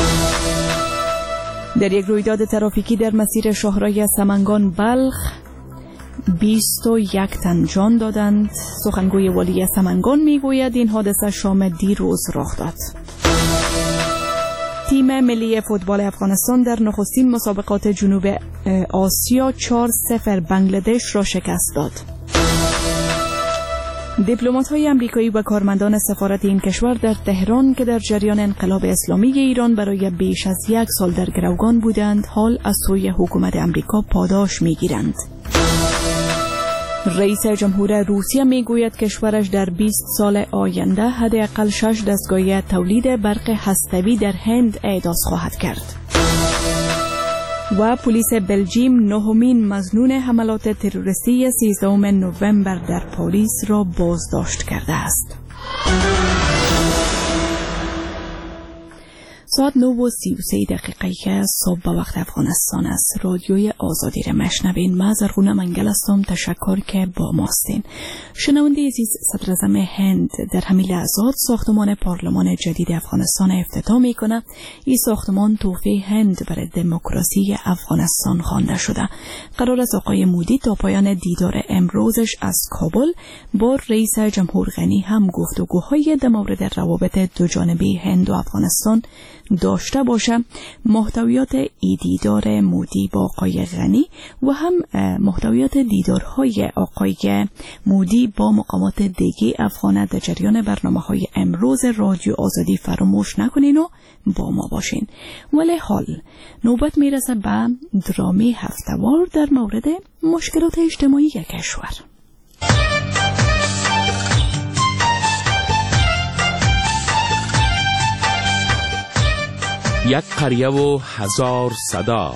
در یک رویداد ترافیکی در مسیر شاهراه سمنگان بلخ بیست و یک تن جان دادند. سخنگوی والی سمنگان میگوید این حادثه شام دیروز رخ داد. تیم ملی فوتبال افغانستان در نخستین مسابقات جنوب آسیا چهار صفر بنگلادش را شکست داد. دیپلمات‌های آمریکایی و کارمندان سفارت این کشور در تهران که در جریان انقلاب اسلامی ایران برای بیش از یک سال در گروگان بودند حال از سوی حکومت آمریکا پاداش می‌گیرند. رئیس جمهور روسیه میگوید کشورش در بیست سال آینده حداقل شش دستگاه تولید برق هسته‌ای در هند احداث خواهد کرد. و پلیس بلژیم نهمین مظنون حملات تروریستی سیزدهم نوامبر در پاریس را بازداشت کرده است. ساعت نه و سی و سه دقیقه که صبح به وقت افغانستان است. رادیوی آزادی را مشنوین. من زرغونه منگل هستم. تشکر که با ماستین. شنونده عزیز، صدر اعظم هند در همین لحظات ساختمان پارلمان جدید افغانستان افتتاح میکنه. این ساختمان تحفه هند برای دموکراسی افغانستان خوانده شده. قرار است آقای مودی تا پایان دیدار امروزش از کابل با رئیس جمهور غنی هم گفتگوهای در مورد روابط دوجانبه هند و افغانستان داشته باشه. محتویات ای دیدار مودی با آقای غنی و هم محتویات دیدارهای آقای مودی با مقامات دیگه افغان در جریان برنامه‌های امروز رادیو آزادی فراموش نکنین و با ما باشین. ولی حال نوبت میرسه به درامی هفته‌وار در مورد مشکلات اجتماعی کشور. یک قریه و هزار صدا.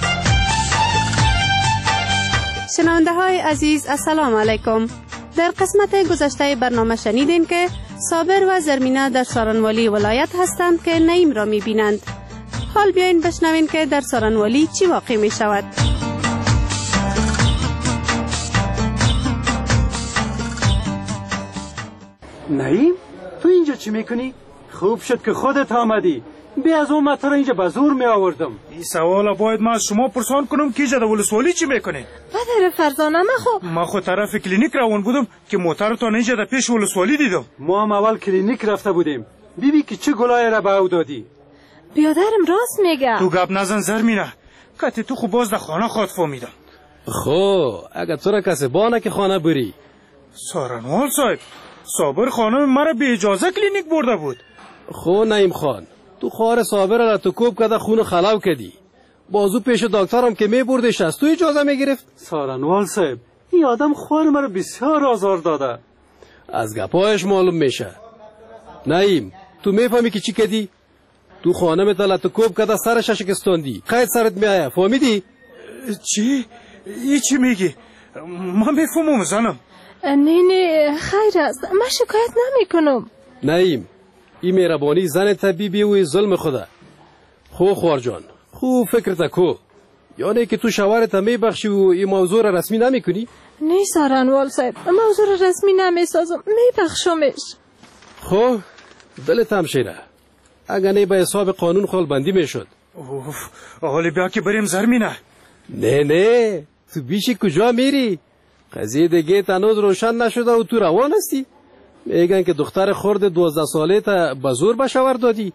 شنونده های عزیز السلام علیکم. در قسمت گذشته برنامه شنیدین که صابر و زرمینه در سارنوالی ولایت هستند که نعیم را می بینند. حال بیاین بشنوین که در سارنوالی چی واقع می شود. نعیم، تو اینجا چی میکنی؟ خوب شد که خودت آمدی. بیا از اون مطر اینجا به زور می آوردم. این سوالا باید من از شما پرسان کنم که اینجا در ولسوالی چی میکنه؟ پدر فرزانه ما خو ما خو طرف کلینیک روان بودم که موترتان اینجا در پیش ولسوالی دیدم. ما هم اول کلینیک رفته بودیم. بیبی که چه گلای را به او دادی؟ بیادرم راست میگه. تو گپ نزن زرمینه. کتی تو خوب باز در خانه خود فهمیدم. خو اگه تو را کسی بانه که خانه بری. سارنوال صاحب صابر خانم مرا به اجازه کلینیک برده بود. خو نعیم خان تو خوار صابر را تو کوب کده خون خلاو کدی. بازو پیش دکترم که می بردش از تو اجازه می گرفت. سارنوال صاحب این آدم خوار مرا بسیار آزار داده. از گپایش معلوم میشه. نعیم تو میفهمی که چی کدی؟ تو خانه میتلا تو کوب کده سرش شکستاندی. خیلی سرت میآید فهمیدی؟ چی؟ ای چی میگی؟ من میفهمم زنم. نه نه خیر است، من شکایت نمی کنم. نعیم این مهربانی زن طبیبی و ظلم خوده. خو خوار جان خوب فکر تکو، یعنی که تو شوهرت میبخشی و این موضوع را رسمی نمی کنی؟ نه سارنوال صاحب موضوع را رسمی نمی سازم، میبخشمش. خو دلت هم شیره اگه نه به حساب قانون خال بندی میشد. اوف حالی بیا که بریم زرمینه. نه نه تو بیشی کجا میری؟ قضیه دیگه تنوز روشن نشده و تو روان هستی. میگن که دختر خرد دوازده ساله تا بزور به شوهر دادی.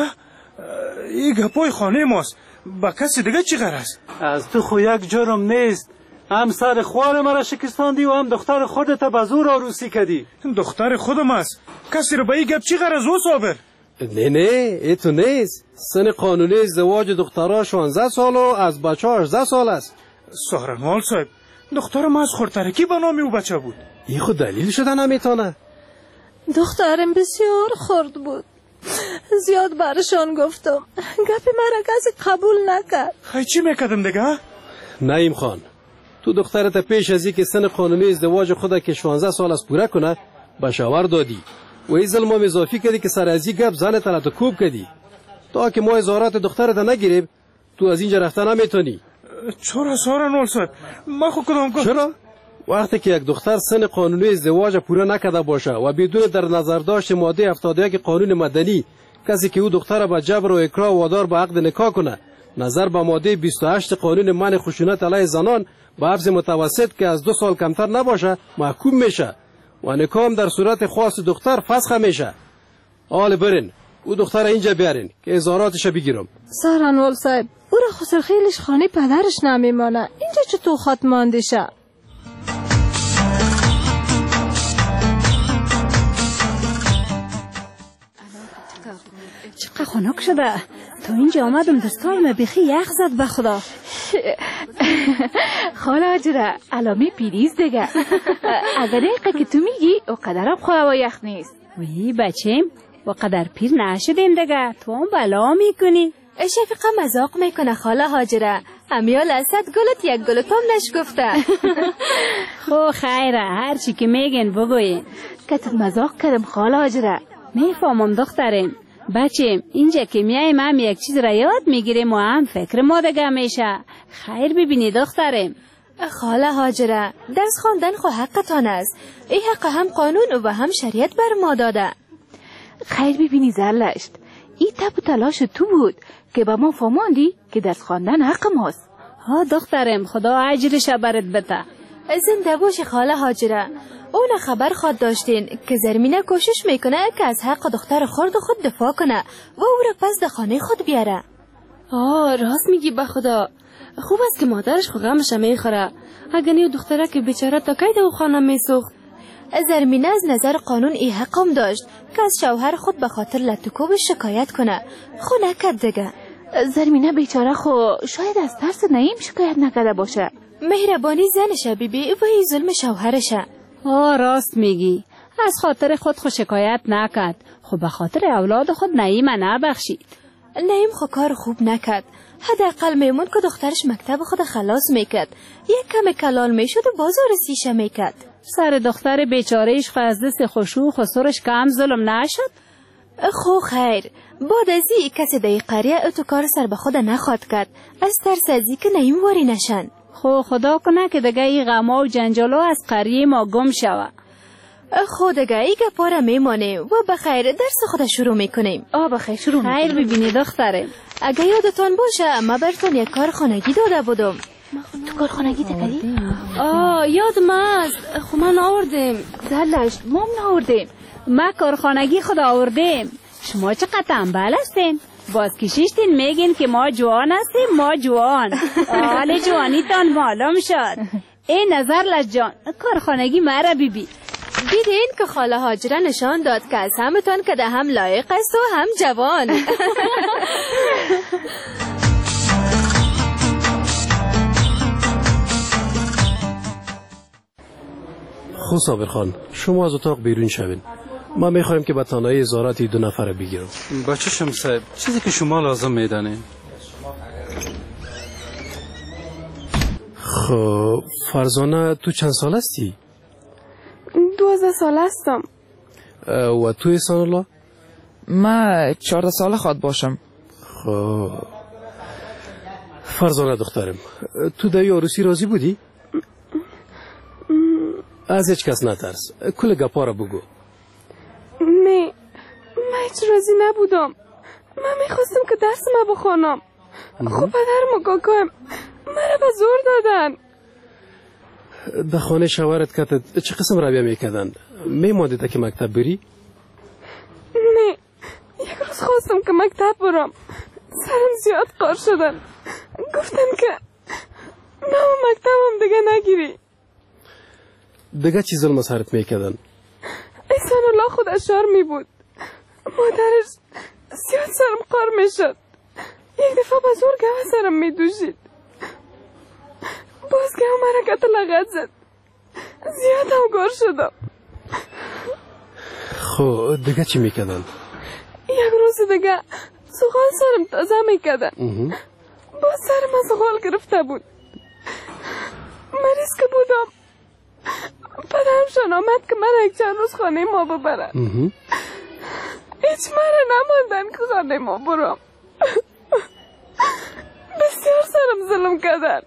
این گپای خانه ماست، با کسی دیگه چی غرض؟ از تو خو یک جرم نیست، هم سر خوار مرا شکستاندی و هم دختر خودت بزور آروسی کردی. دختر خودم است، کسی رو به این گپ چی غرض و صابر؟ نه نه ای تو نیست، سن قانونی ازدواج دخترها شانزده سال و از بچه ها هجده سال است. سارنوال صاحب دخترم از خردترکی به نامی او بچه بود. این خود دلیل شده نمیتونه. دخترم بسیار خرد بود، زیاد برشان گفتم، گپی مرا کسی قبول نکرد. خیلی چی میکردم دیگه؟ نعیم خان تو دخترت پیش از که سن قانونی ازدواج خود که شانزده سال از پوره کنه به شوهر دادی و این ظلم اضافی کردی که سر ازی گپ زنت را تو کوب کردی تا که ما ازارات دخترت نگیریم. تو از اینجا رفته نمیتونی. چرا سارنوال صاحب؟ من خود کدام کن؟ چرا؟ وقتی که یک دختر سن قانونی ازدواج پوره نکرده باشه و بدون در نظر داشت ماده هفتاد و یک قانون مدنی کسی که او دختر به جبر و اکراه وادار به عقد نکاح کنه نظر به ماده بیست و هشت قانون منع خشونت علیه زنان به حبس متوسط که از دو سال کمتر نباشه محکوم میشه و نکاح در صورت خاص دختر فسخ میشه. حال برین او دختر اینجا بیارین که ازاراتش بگیرم. سارنوال صاحب او را خسر خیلش خانه پدرش نمیمانه، اینجا چطور خط مانده شه؟ چقدر خنک شده. تو اینجا آمدم دستایم بخی یخ زد به خدا. خاله هاجره علامه پیریز دیگه. اگر اینقدر که تو میگی او قدرم خواه و یخ نیست. وی بچیم و قدر پیر نشدیم دیگه، تو هم بلا میکنی. شفیقه مذاق میکنه خاله هاجره، امیال اسد گلت یک گلتام نشگفته. خو خیره هر چی که میگن بگوین. کتت مذاق کردم خاله هاجره. میفهمم دخترم. بچیم اینجا که میایم هم یک چیز را یاد میگیریم و هم فکر ما دیگه میشه. خیر ببینی دخترم. خاله هاجره درس خواندن خو حقتان است، این حق هم قانون و هم شریعت بر ما داده. خیر ببینی زرلشت این تب و تلاش تو بود که با ما فهماندی که درس خواندن حق ماست. ها دخترم خدا اجرش برات بده. زنده باشی خاله هاجره. اون خبر خود داشتین که زرمینه کوشش میکنه که از حق دختر خرد خود دفاع کنه و او را پس در خانه خود بیاره. آه راست میگی به خدا. خوب است که مادرش خو غمش میخوره. اگر نیو دختره که بیچاره تا کی در خانه میسوخت. زرمینه از نظر قانون ای حقم داشت که از شوهر خود به خاطر لطکوب شکایت کنه، خو نکرد دیگه. زرمینه بیچاره خو شاید از ترس نعیم شکایت نکرده باشه. مهربانی زنشه بیبی و ای ظلم شوهرشه. آه راست میگی، از خاطر خود خو شکایت نکرد، خو به خاطر اولاد خود نعیم نبخشید. نعیم خو کار خوب نکرد، حداقل میمون که دخترش مکتب خود خلاص میکرد، یک کم کلال میشد و بازار سیشه میکرد. سر دختر بیچارهش خو از دست خوشو خسرش کم ظلم نشد. خو خیر بعد از این کسی در قریه اتو کار سر به خود نخواد کرد از ترس از که نعیم واری نشن. خو خدا کنه که دیگه ای غما و جنجالو از قریه ما گم شوه. خو دیگه ای گپاره میمانیم و بخیر درس خود شروع میکنیم. آه بخیر شروع میکنیم. خیر ببینی دختره، اگه یادتان باشه ما برتون یک کار خانگی داده بودم. تو کار خانگی دادی؟ آه یادم است. خو من آوردیم. زلش ما هم آوردیم. ما کار خانگی خود آوردیم. شما چقدر تنبل هستین؟ باز کشیشتین میگین که ما جوان هستیم. ما جوان حال جوانیتان معلوم شد. این نظر لش جان کارخانگی مرا بیبی. دیدین که خاله هاجره نشان داد که از همتان که ده هم لایق است و هم جوان. خود صابر خان شما از اتاق بیرون شوین. ما میخوایم که به تنهایی زارت دو نفره بگیرم. بچه شمسه چیزی که شما لازم میدانید. خب فرزانه تو چند سال هستی؟ دوازده سال هستم. و تو احسان الله؟ من چهارده ساله خواد باشم. خب فرزانه دخترم تو در عروسی راضی بودی؟ از هیچ کس نترس، کل گپا را بگو. نه من هیچ راضی نبودم. من میخواستم که درس ما بخونم. خب پدرم و کاکایم مرا به زور دادن. در خانه شوهرت کتت چه قسم رویه میکردن؟ میماندید که مکتب بری؟ نه یک روز خواستم که مکتب برم، سرم زیاد قار شدن. گفتن که نام مکتبم دیگه نگیری. دیگه چی ظلم سرت میکردن؟ احسان الله خود اشار می بود. مادرش زیاد سرم قار میشد. یک دفعه به زور گوه سرم می دوشید. باز گوه مرا کت لغت زد. زیاد هم گار شدم. خب دیگه چی میکردن؟ یک روز دیگه سخال سرم تازه میکردن. باز سرم از سخال گرفته بود. مریض که بودم پدرمشان آمد که من یک چند روز خانه ما ببرن. هیچ مرا نماندن که خانه ما برم. بسیار سرم ظلم کردن.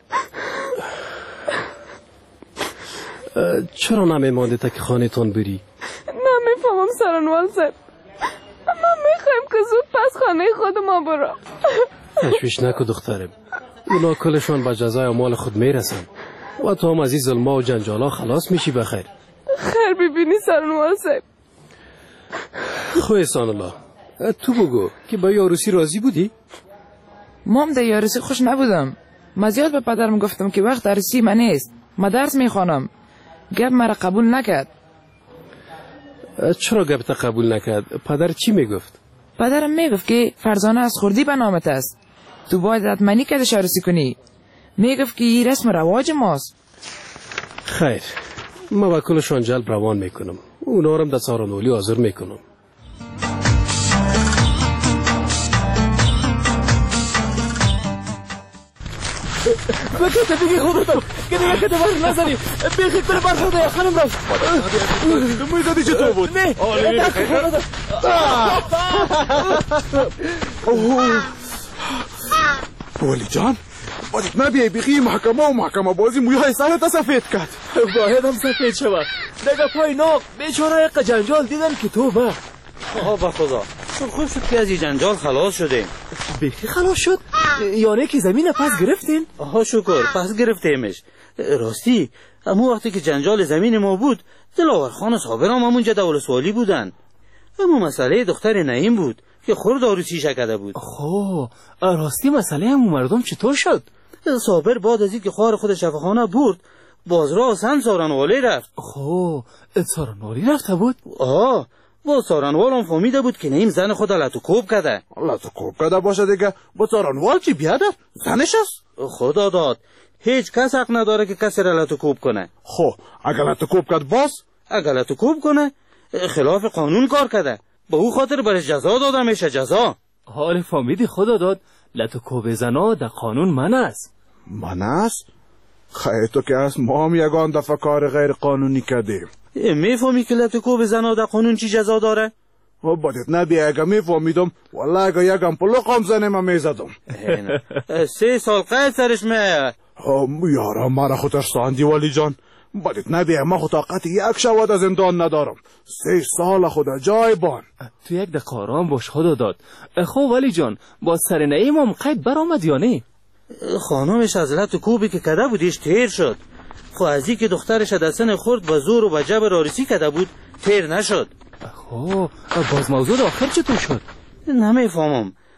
چرا نمیمانده تا که خانه تان بری؟ نمیفهمم سرانوال صاحب. ما میخوایم که زود پس خانه خود ما برم. تشویش نکو دخترم، اونا کلشان به جزای مال خود میرسن و تو هم از این ظلما و جنجالا خلاص میشی بخیر. خیر ببینی سرانوال صاحب. خو احسان الله تو بگو که با عروسی راضی بودی؟ ما هم در عروسی خوش نبودم. من زیاد به پدرم گفتم که وقت عروسی من نیست، من درس میخوانم. گپ مرا قبول نکرد. چرا گپ تا قبول نکرد؟ پدر چی میگفت؟ پدرم میگفت که فرزانه از خوردی به نامت است، تو باید حتمانی کدش عروسی کنی. میگفت که این رسم رواج ماست. خیر ما با کلشان جلب روان میکنم، اونا رم در سارانولی حاضر میکنم. بکته بگی خودتون که دیگه کته برش نزنی. بیخید بره برخورده یا خانم رفت. میزدی چطور بود؟ نه آلی خیلی والی جان باید نبیه بیخی محکمه و محکمه بازی مویای سرت سفید کرد. باید هم سفید شود. دیگه پای ناق بیچاره یک جنجال دیدن که تو با آقا با خدا خوب شد که از این جنجال خلاص شدیم. بیخی خلاص شد؟ یعنی که زمین پس گرفتین؟ آها شکر پس گرفتیمش. راستی اما وقتی که جنجال زمین ما بود دلاور خان و صابر هم همونجا دول سوالی بودن. اما مسئله دختر نعیم بود که خورد عروسی شکده بود. خب راستی مسئله همون مردم چطور شد؟ صابر بعد از اینکه خوار خود شفاخانه برد باز را سن سارنوالی رفت. خب سارنوالی رفته بود؟ آه با سارنوال هم فهمیده بود که نعیم زن خود لطو کوب کده. لطو کوب کده باشه دیگه با سارنوال چی بیاده؟ زنش است؟ خدا داد هیچ کس حق نداره که کسی را لطو کوب کنه. خب اگر لطو کوب کد باز؟ اگر لطو کوب کنه خلاف قانون کار کده، به او خاطر برش جزا داده میشه. جزا حال فهمیدی خدا داد لطو کوب زنا در قانون من است. من است؟ خیلی تو که از ما هم یگان دفعه کار غیر قانونی کردیم. میفهمی که لطو کوب زنا در قانون چی جزا داره؟ و بادت نبی اگه میفهمیدم والله اگه یکم پلوقم زنم میزدم. سه سال قید سرش میاد. یارم مرا خود ارساندی ولی جان. بادت نبی ما خود طاقت یک شود از زندان ندارم. سه سال خود جای بان. تو یک دقیقه آرام باش خدا داد. خب ولی جان با سر نعیم هم قید برآمد یا نه؟ خانمش از لطو کوبی که کده بودیش تیر شد. خب از این که دخترش دستن خورد با زور و با جبر آریسی کده بود تیر نشد. خب باز موضوع آخر چطور شد؟ نمیفهمم.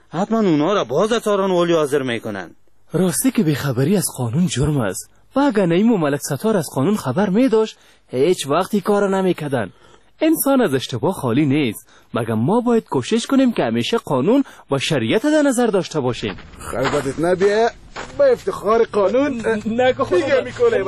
حتما اونا را باز از سارنوالی حاضر میکنن. راستی که بیخبری از قانون جرم است. و اگر نعیم و ملک ستار از قانون خبر می داشت هیچ وقتی کار نمیکردن. انسان از اشتباه خالی نیست، مگر ما باید کوشش کنیم که همیشه قانون و شریعت در نظر داشته باشیم. خیلی بدت نبیه با افتخار قانون نگو خدا دیگه میکنه.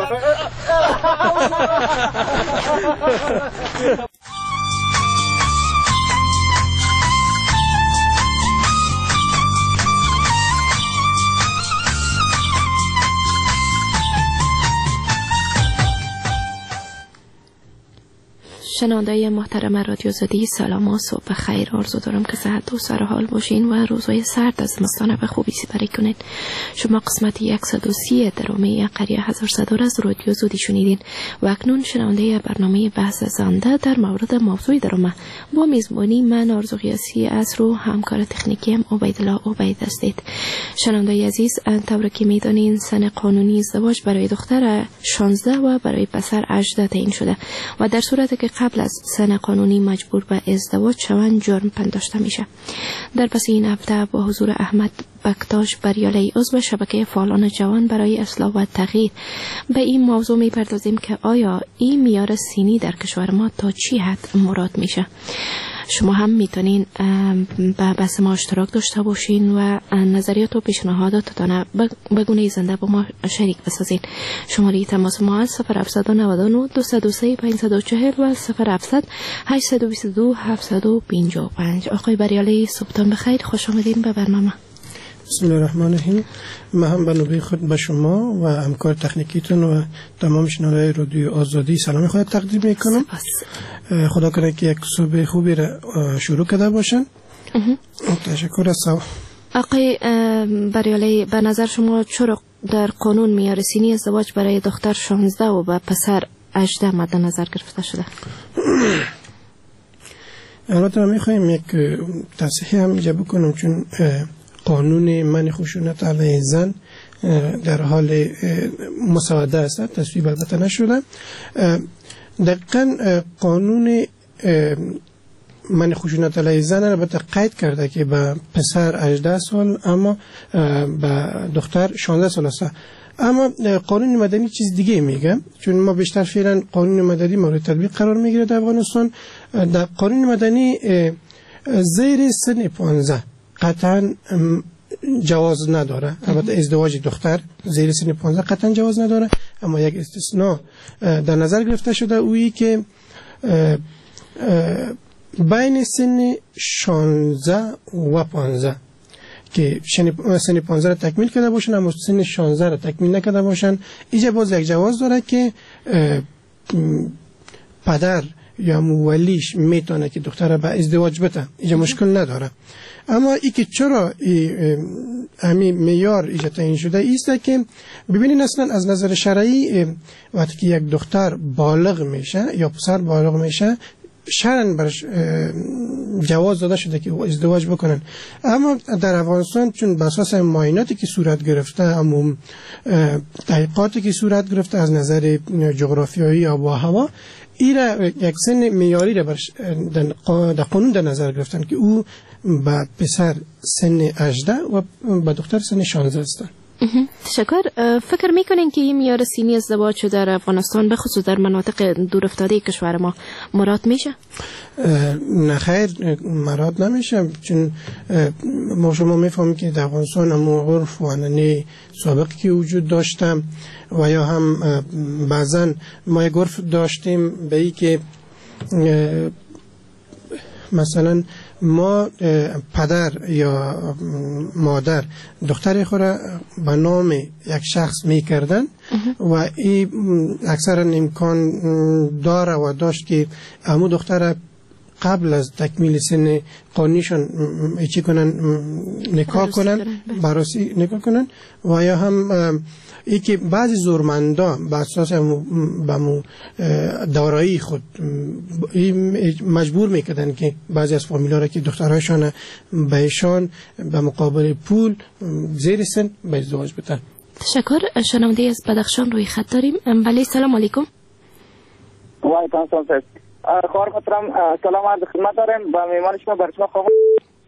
شنوندای محترم رادیو زدی، سلام و صبح خیر آرزو دارم که صحت و سر حال باشین و روزهای سرد از زمستان به خوبی سپری کنید. شما قسمت صد و سی درامه قریه هزار صدار از رادیو زدی شنیدین و اکنون شنونده برنامه بحث زنده در مورد موضوع درامه با میزبانی من آرزو قیاسی از رو همکار تکنیکی ام عبیدالله عبید هستید. شنونده عزیز، طور که میدانین سن قانونی ازدواج برای دختر شانزده و برای پسر هجده تعیین شده و در صورتی که قبل از سن قانونی مجبور به ازدواج شوند جرم پنداشته میشه. در پس این هفته با حضور احمد بکتاش بریالی عضو شبکه فعالان جوان برای اصلاح و تغییر به این موضوع میپردازیم که آیا این معیار سنی در کشور ما تا چی حد مراد میشه. شما هم میتونین به بحث ما اشتراک داشته باشین و نظریات و پیشنهاداتتان به گونه زنده با ما شریک بسازین. شماره تماس ما صفر هفت نه نه دو صفر سه پانصد و چهل و صفر هفت هشت دو دو هفت پنج پنج. آقای بریالی صبحتان بخیر، خوش آمدین به برنامه. بسم الله الرحمن الرحیم. من هم به نوبه خود به شما و همکار تکنیکیتون و تمام شنوندگان رادیو آزادی سلام خود تقدیم میکنم. خدا کنه که یک صبح خوبی را شروع کرده باشن. تشکر از شما. آقای بریالی، به نظر شما چرا در قانون معیار سنی ازدواج برای دختر شانزده و به پسر هجده مد نظر گرفته شده؟ البته ما میخوایم یک تصحیح هم اینجا بکنم، چون قانون منع خشونت علیه زن در حال مساعده است، تصویب البته نشده. دقیقا قانون منع خشونت علیه زن البته قید کرده که به پسر هجده سال اما به دختر شانزده سال است. اما قانون مدنی چیز دیگه میگه، چون ما بیشتر فعلا قانون مدنی مورد تطبیق قرار میگیره در افغانستان. در قانون مدنی زیر سن پانزده قطعا جواز نداره. البته ازدواج دختر زیر سن پانزده قطعا جواز نداره، اما یک استثناء در نظر گرفته شده، اویی که بین سن شانزده و پانزده که سن پانزده را تکمیل کرده باشن اما سن شانزده را تکمیل نکرده باشن، اینجا باز یک جواز داره که پدر یا مولیش میتونه که دختر به ازدواج بده، اینجا مشکل نداره. اما ای که چرا همین معیار اینجا تعیین شده ایست که ببینین اصلا از نظر شرعی وقتی که یک دختر بالغ میشه یا پسر بالغ میشه شرعاً برش جواز داده شده که ازدواج بکنن. اما در افغانستان چون بر اساس معایناتی که صورت گرفته، اما تحقیقاتی که صورت گرفته از نظر جغرافیایی آب و هوا، ایره یک سن معیاری را در قانون در نظر گرفتن که او با پسر سن هجده و با دختر سن شانزده است. تشکر. فکر میکنین که این معیار سنی ازدواج در افغانستان به خصوص در مناطق دورافتاده کشور ما مراد میشه؟ نه خیر، مراد نمیشه، چون ما شما میفهمیم که در افغانستان هم عرف و عنعنه سابقی که وجود داشتم و یا هم بعضا ما یک عرف داشتیم به ای که مثلا ما پدر یا مادر دختر خود را به نام یک شخص می کردن و این اکثرا امکان داره و داشت که امو دختر قبل از تکمیل سن قانونیشان چی کنن، نکاح کنن، براسی نکاح کنن. و یا هم ای که بعضی زورمندا به اساس به دارایی خود مجبور میکردن که بعضی از فامیلا را که دخترهایشان به ایشان به مقابل پول زیر سن به ازدواج بدن. تشکر. شنونده از بدخشان روی خط داریم. بله، سلام علیکم. و علیکم السلام. خواهر محترم سلام عرض خدمت دارم. با میمان شما بر شما خواهم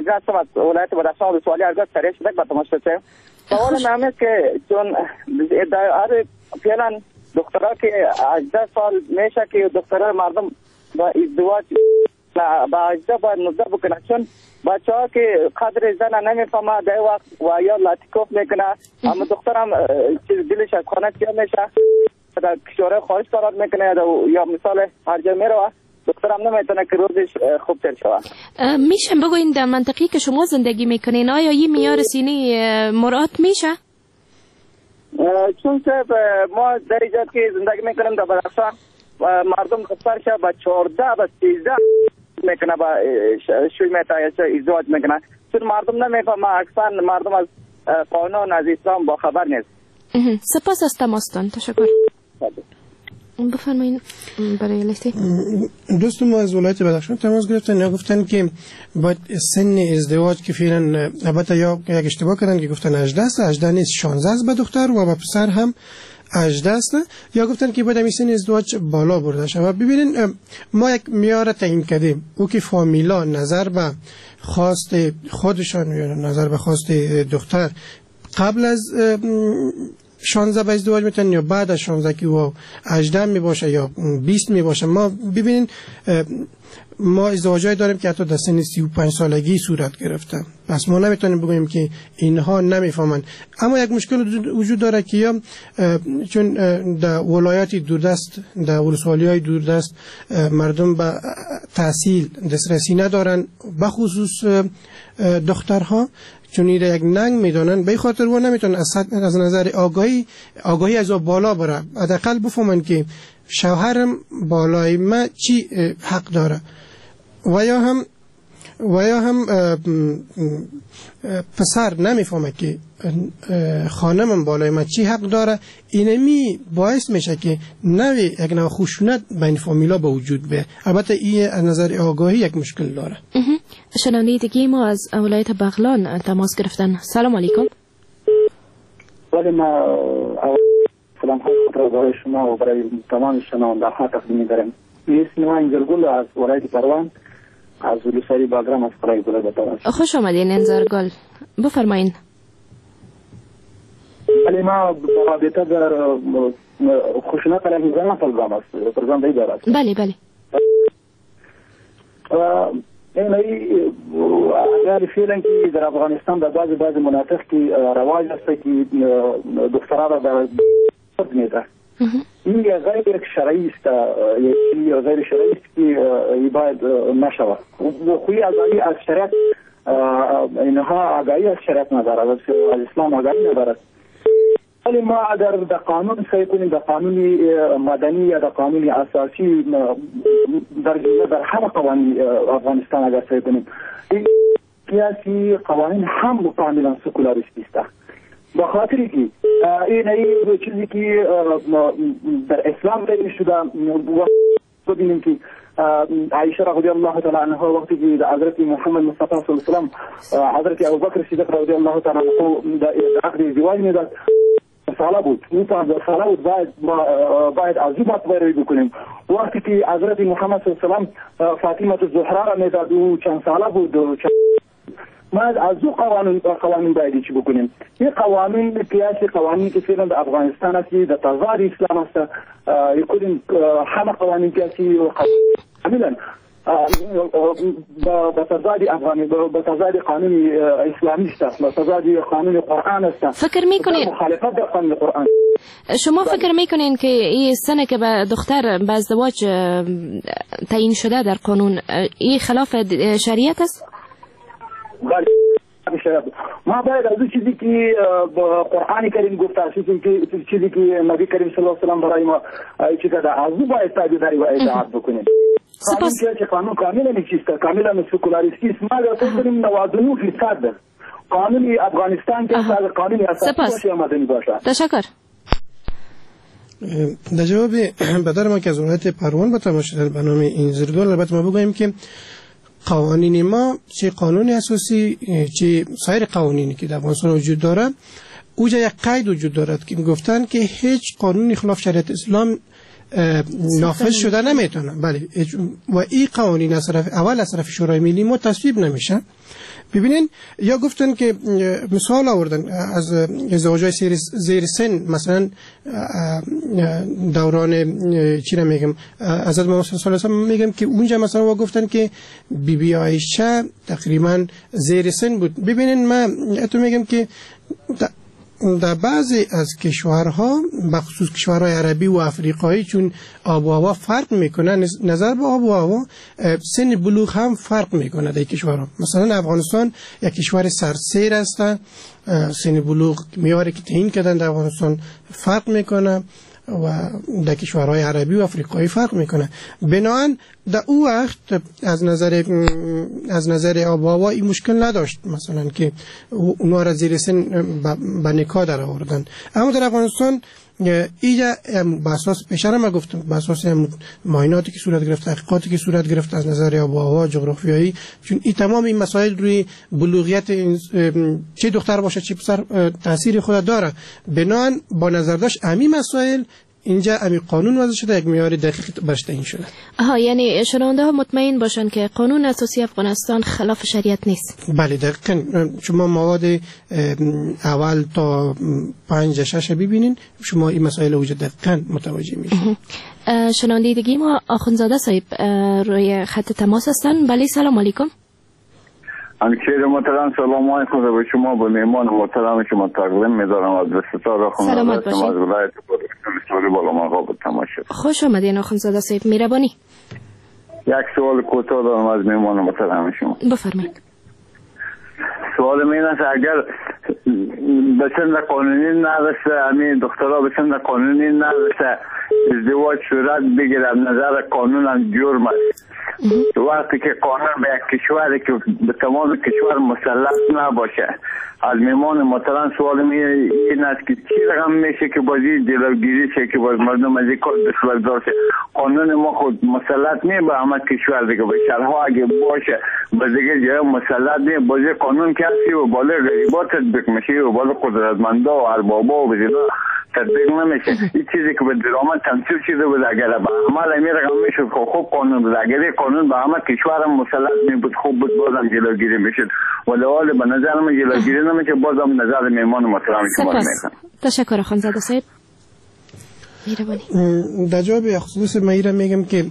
هستم از ولایت بدخشان ولسوالی ارگاد سریع شده به تماشا چه سوال من است که چون ادعای فعلا دخترها که هجده سال میشه که دخترها مردم با ازدواج با هجده با نوزده بکنه چون بچه ها که قدر زن نمیفهمه در وقت و یا لاتیکوف میکنه اما دختر هم دلش از خانه چیه میشه در کشوره خواهش قرار میکنه یا مثال هر جا میروه دختر هم نمیتونه که روزش خوب تر شوه. میشه بگوین در منطقی که شما زندگی میکنین آیا این معیار سینی مراعات میشه؟ چون که ما در اینجا که زندگی میکنیم در بدخشان مردم دخترش با چهارده با سیزده میکنه با شوی میتایشه ازدواج میکنه چون مردم نمیفهمه اکثر مردم از قانون از اسلام با خبر نیست. سپاس از تماستان. تشکر. بفرمایید برای لیستی. دوست ما از ولایت بدخشان تماس گرفتن یا گفتن که باید سن ازدواج که فعلا البته یا یک اشتباه کردن که گفتن هجده است، هجده نیست، شانزده است به دختر و به پسر هم هجده است، یا گفتن که باید این سن ازدواج بالا برده شود. ببینین ما یک معیار تعیین کردیم او که فامیلا نظر به خواست خودشان یا نظر به خواست دختر قبل از شانزده به ازدواج میتونن یا بعد از شانزده که و هجده می باشه یا بیست می باشه. ما ببینین ما ازدواجای داریم که حتی در سن سی و پنج سالگی صورت گرفته، پس ما نمیتونیم بگوییم که اینها نمیفهمن. اما یک مشکل وجود داره که یا چون در ولایاتی دوردست در ولسوالی های دوردست مردم به تحصیل دسترسی ندارن، بخصوص دخترها چون این یک ننگ میدانن به خاطر و نمیتونن از, از نظر آگاهی آگاهی از بالا بره، حداقل بفهمن که شوهرم بالای ما چی حق داره و یا هم و یا هم پسر نمیفهمه که خانمم بالای ما چی حق داره. اینمی باعث میشه که نوی یک نوع خشونت بین فامیلا به وجود بیاد. البته این از نظر آگاهی یک مشکل داره. شنونده دیگه ما از ولایت بغلان تماس گرفتن. سلام علیکم. ولی ما سلام خدمت برای شما و برای تمام شنونده ها تقدیم دارم. اسم من انزرگل از ولایت پروان از ولسوالی باگرام از قلعه ولایت پروان. خوش آمدین انزرگل. بفرمایید. ولی ما رابطه در خشونت علیه زنان پروان است. پروان دی دارد. بله بله. این اگر فعلا که در افغانستان در بعض بعض مناطق که رواج است که دخترها را در خود میده این غیر یک شرعی است یا غیر شرعی است که باید نشود و خوی از از شریعت اینها آگاهی از شریعت ندارد، از اسلام آگاهی ندارد. ولی ما اگر در قانون سعی کنیم در قانون مدنی یا در قانون اساسی در در همه قوانین افغانستان اگر سعی کنیم این سیاسی قوانین هم کاملا سکولاریستی است، به خاطر که این این چیزی که در اسلام تعیین شده ببینیم که عایشه رضی الله تعالی عنها وقتی که حضرت محمد مصطفی صلی الله علیه و سلم حضرت ابوبکر صدیق رضی الله تعالی عنه در عقد ازدواج میداد ساله بود این ساله بود باید باید از این بات پیروی بکنیم. وقتی که حضرت محمد صلی الله علیه و سلم فاطمه الزهرا را میداد او چند ساله بود و ما از او قوانین قوانین باید چی بکنیم. این قوانین قیاسی قوانین که فعلا در افغانستان است در تضاد اسلام است یکونیم همه قوانین قیاسی و کاملا با تضاد افغانی با تضاد قانون اسلامی است، با تضاد قانون قرآن است. فکر میکنین مخالفت در قانون قرآن شما فکر میکنین که این سنه که به دختر به ازدواج تعیین شده در قانون این خلاف شریعت است؟ بله ما باید از چیزی که قرآن کریم گفته چیزی که چیزی که نبی کریم صلی الله علیه و سلم برای ما چیزی که از او باید تابعداری و اطاعت بکنیم. قانون که قانون کاملا نیست، کاملا سکولاریستی است. ما باید کنیم نوازنو فساد قانون افغانستان که از قانون اساسی و مدنی باشه. تشکر. در جواب بدر ما که از ولایت پروان به تماشا در برنامه انزرگل البته ما بگوییم که قوانین ما چه قانون اساسی چه سایر قوانینی که در افغانستان وجود داره اوجا یک قید وجود دارد که میگفتن که هیچ قانونی خلاف شریعت اسلام نافذ شده نمیتونه. بله و این قوانین از طرف اول از طرف شورای ملی ما تصویب نمیشه. ببینین یا گفتن که مثال آوردن از ازدواج‌های زیر سن، مثلا دوران چی را میگم حضرت محمد صلی الله علیه و آله میگم که اونجا مثلا وا گفتن که بی بی عایشه تقریبا زیر سن بود. ببینین من اتو میگم که در بعضی از کشورها بخصوص کشورهای عربی و افریقایی چون آب و هوا فرق میکنه، نظر به آب و هوا سن بلوغ هم فرق میکنه در کشورها. مثلا افغانستان یک کشور سرسیر است، سن بلوغ میاره که تعیین کردن در افغانستان فرق میکنه و در کشورهای عربی و افریقایی فرق میکنه. بنابراین در او وقت از نظر از نظر آب و هوا این مشکل نداشت مثلا که اونا را زیر سن به نکاح در آوردن. اما در افغانستان اینجا به اساس پیشتر ما گفتم به اساس معایناتی که صورت گرفت، تحقیقاتی که صورت گرفت از نظر آب و هوا جغرافیایی، چون این تمام این مسائل روی بلوغیت چه دختر باشه چه پسر تاثیر خود داره. بنابراین با نظر داشت همین مسائل اینجا امی قانون وضع شده، یک معیار دقیق برش تعیین شده. آها، یعنی شنونده ها مطمئن باشن که قانون اساسی افغانستان خلاف شریعت نیست. بله دقیقاً. شما مواد اول تا پنج شش ببینین، شما این مسائل وجود دقیقاً متوجه میشین. شنونده دیگه ما آخوندزاده صاحب روی خط تماس هستن. بله سلام علیکم. انکیر محترم سلام علیکم به شما، به میهمان محترم شما تقدیم می‌دارم از بسیار آخوندزاده سلامت باشید. از ولایت بلوچستان بالا مقام تماشا. خوش آمدین آخوندزاده صاحب، مهربانی. یک سوال کوتاه دارم از میهمان محترم شما. بفرمایید. سوال من است اگر به سن قانونی نرسه، همین دخترها به سن قانونی نرسه ازدواج صورت بگیره، نظر قانون هم جرم است. وقتی که قانون به یک کشوری که به تمام کشور مسلط نباشه، از میمان محترم سوال می این است که چی رقم میشه که بازی جلوگیری شه که باز مردم از این کار دستبردار شه؟ قانون ما خود مسلط نی به همه کشور دیگه، به شهرها اگه باشه به دیگه جای مسلط نی، بازی قانون کسی و بالا غریبا تطبیق میشه و بالا قدرتمندا و اربابا و بزیدا تطبیق نمیشه. این چیزی که به درآمد تمثیل شده بود اگر به عمل امی رقم میشد که خوب قانون بود، اگر قانون به همه کشور هم مسلط می بود خوب بود بازم جلوگیری میشد، ولی حالا به نظر من جلوگیری نمیشه. بازم نظر میمان محترم شما میکنم. تشکر آخوندزاده صاحب، مهربانی. در جواب خصوص میرم میگم که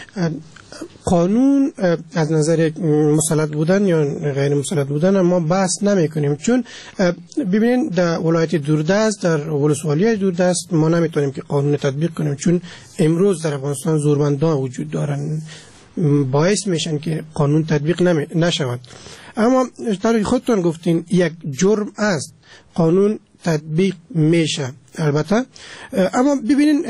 قانون از نظر مسلط بودن یا غیر مسلط بودن ما بحث نمی کنیم، چون ببینین در ولایت دوردست، در ولسوالی دوردست ما نمیتونیم که قانون تطبیق کنیم، چون امروز در افغانستان زورمندان وجود دارن باعث میشن که قانون تطبیق نمی نشود. اما طوری خودتون گفتین یک جرم است، قانون تطبیق میشه البته. اما ببینین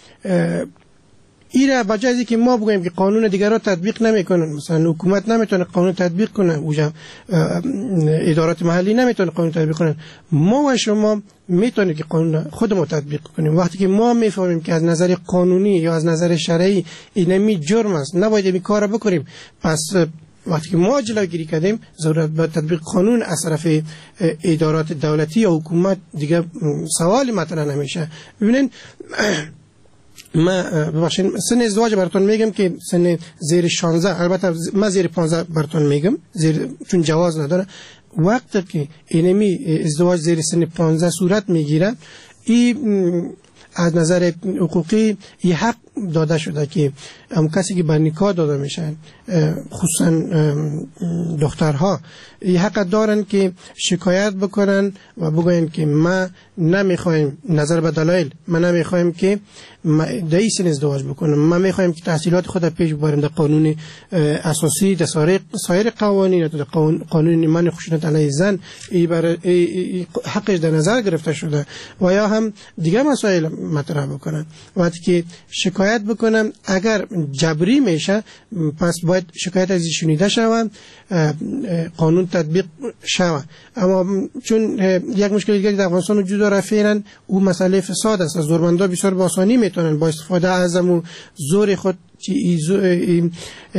ایره بجازی که ما بگوییم که قانون دیگر را تطبیق نمیکنن، مثلا حکومت نمیتونه قانون تطبیق کنه، اوجا ادارات محلی نمیتونه قانون تطبیق کنن، ما و شما میتونیم که قانون خودمون تطبیق کنیم. وقتی که ما میفهمیم که از نظر قانونی یا از نظر شرعی اینمی جرم است، نباید این کار را بکنیم، پس وقتی که ما جلوگیری کردیم ضرورت به تطبیق قانون از طرف ادارات دولتی یا حکومت دیگه سوالی مطرح نمیشه. ببینین ما ببخشید سن ازدواج براتون میگم که سن زیر شانزده، البته ما زیر پانزده براتون میگم زیر، چون جواز نداره. وقتی که اینمی ازدواج زیر سن پانزده صورت میگیره، این از نظر حقوقی یه حق داده شده که هم کسی که به نکاح داده میشن خصوصا دخترها یه حق دارن که شکایت بکنن و بگوین که ما نمیخوایم نظر به دلایل، ما نمیخوایم که در این سن ازدواج بکنم، ما میخوایم که تحصیلات خود پیش ببرم در قانون اساسی، در سایر قوانین، در قانون من خشونت علیه زن حقش در نظر گرفته شده و یا هم دیگه مسائل مطرح بکنن. وقتی که شکایت بکنم اگر جبری میشه پس باید شکایت از شنیده شود، قانون تطبیق شود. اما چون یک مشکل دیگه در افغانستان وجود داره فعلا او مسئله فساد است، زورمندا بسیار با آسانی میتونن با استفاده از همون زور خود چی ایزو ای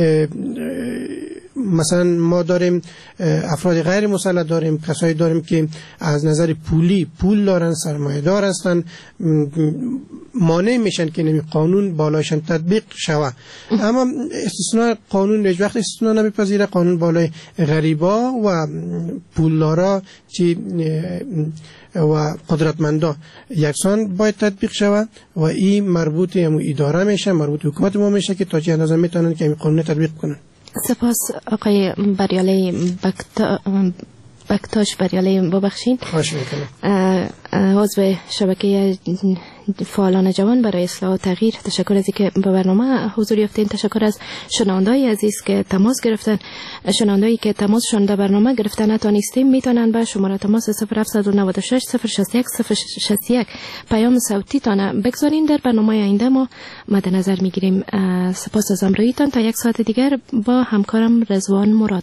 مثلا ما داریم افراد غیر مسلح داریم، کسایی داریم که از نظر پولی پول دارن، سرمایه دار هستن، مانع میشن که نمی قانون بالایشان تطبیق شوه. اما استثناء قانون هیچ وقت استثناء نمیپذیره. قانون بالای غریبا و پولدارا چی و قدرتمندا یکسان باید تطبیق شود و این مربوط همو اداره میشه، مربوط حکومت ما میشه که تا چه اندازه میتونن که این قانون تطبیق کنن. سپاس آقای بریالی بکتا... بکتاش بریالی ببخشید. خواهش میکنم. عضو شبکه فعالان جوان برای اصلاح و تغییر، تشکر از اینکه به برنامه حضور یافتین. تشکر از شنوندای عزیز که تماس گرفتن. شنوندایی که تماسشون در برنامه گرفتن نتونستیم میتونن به شماره تماس صفر هفت نه شش صفر شصت و یک صفر شصت و یک پیام صوتی تان بگذارین. در برنامه آینده ما مد نظر میگیریم. سپاس از همراهیتان. تا یک ساعت دیگر با همکارم رضوان مراد.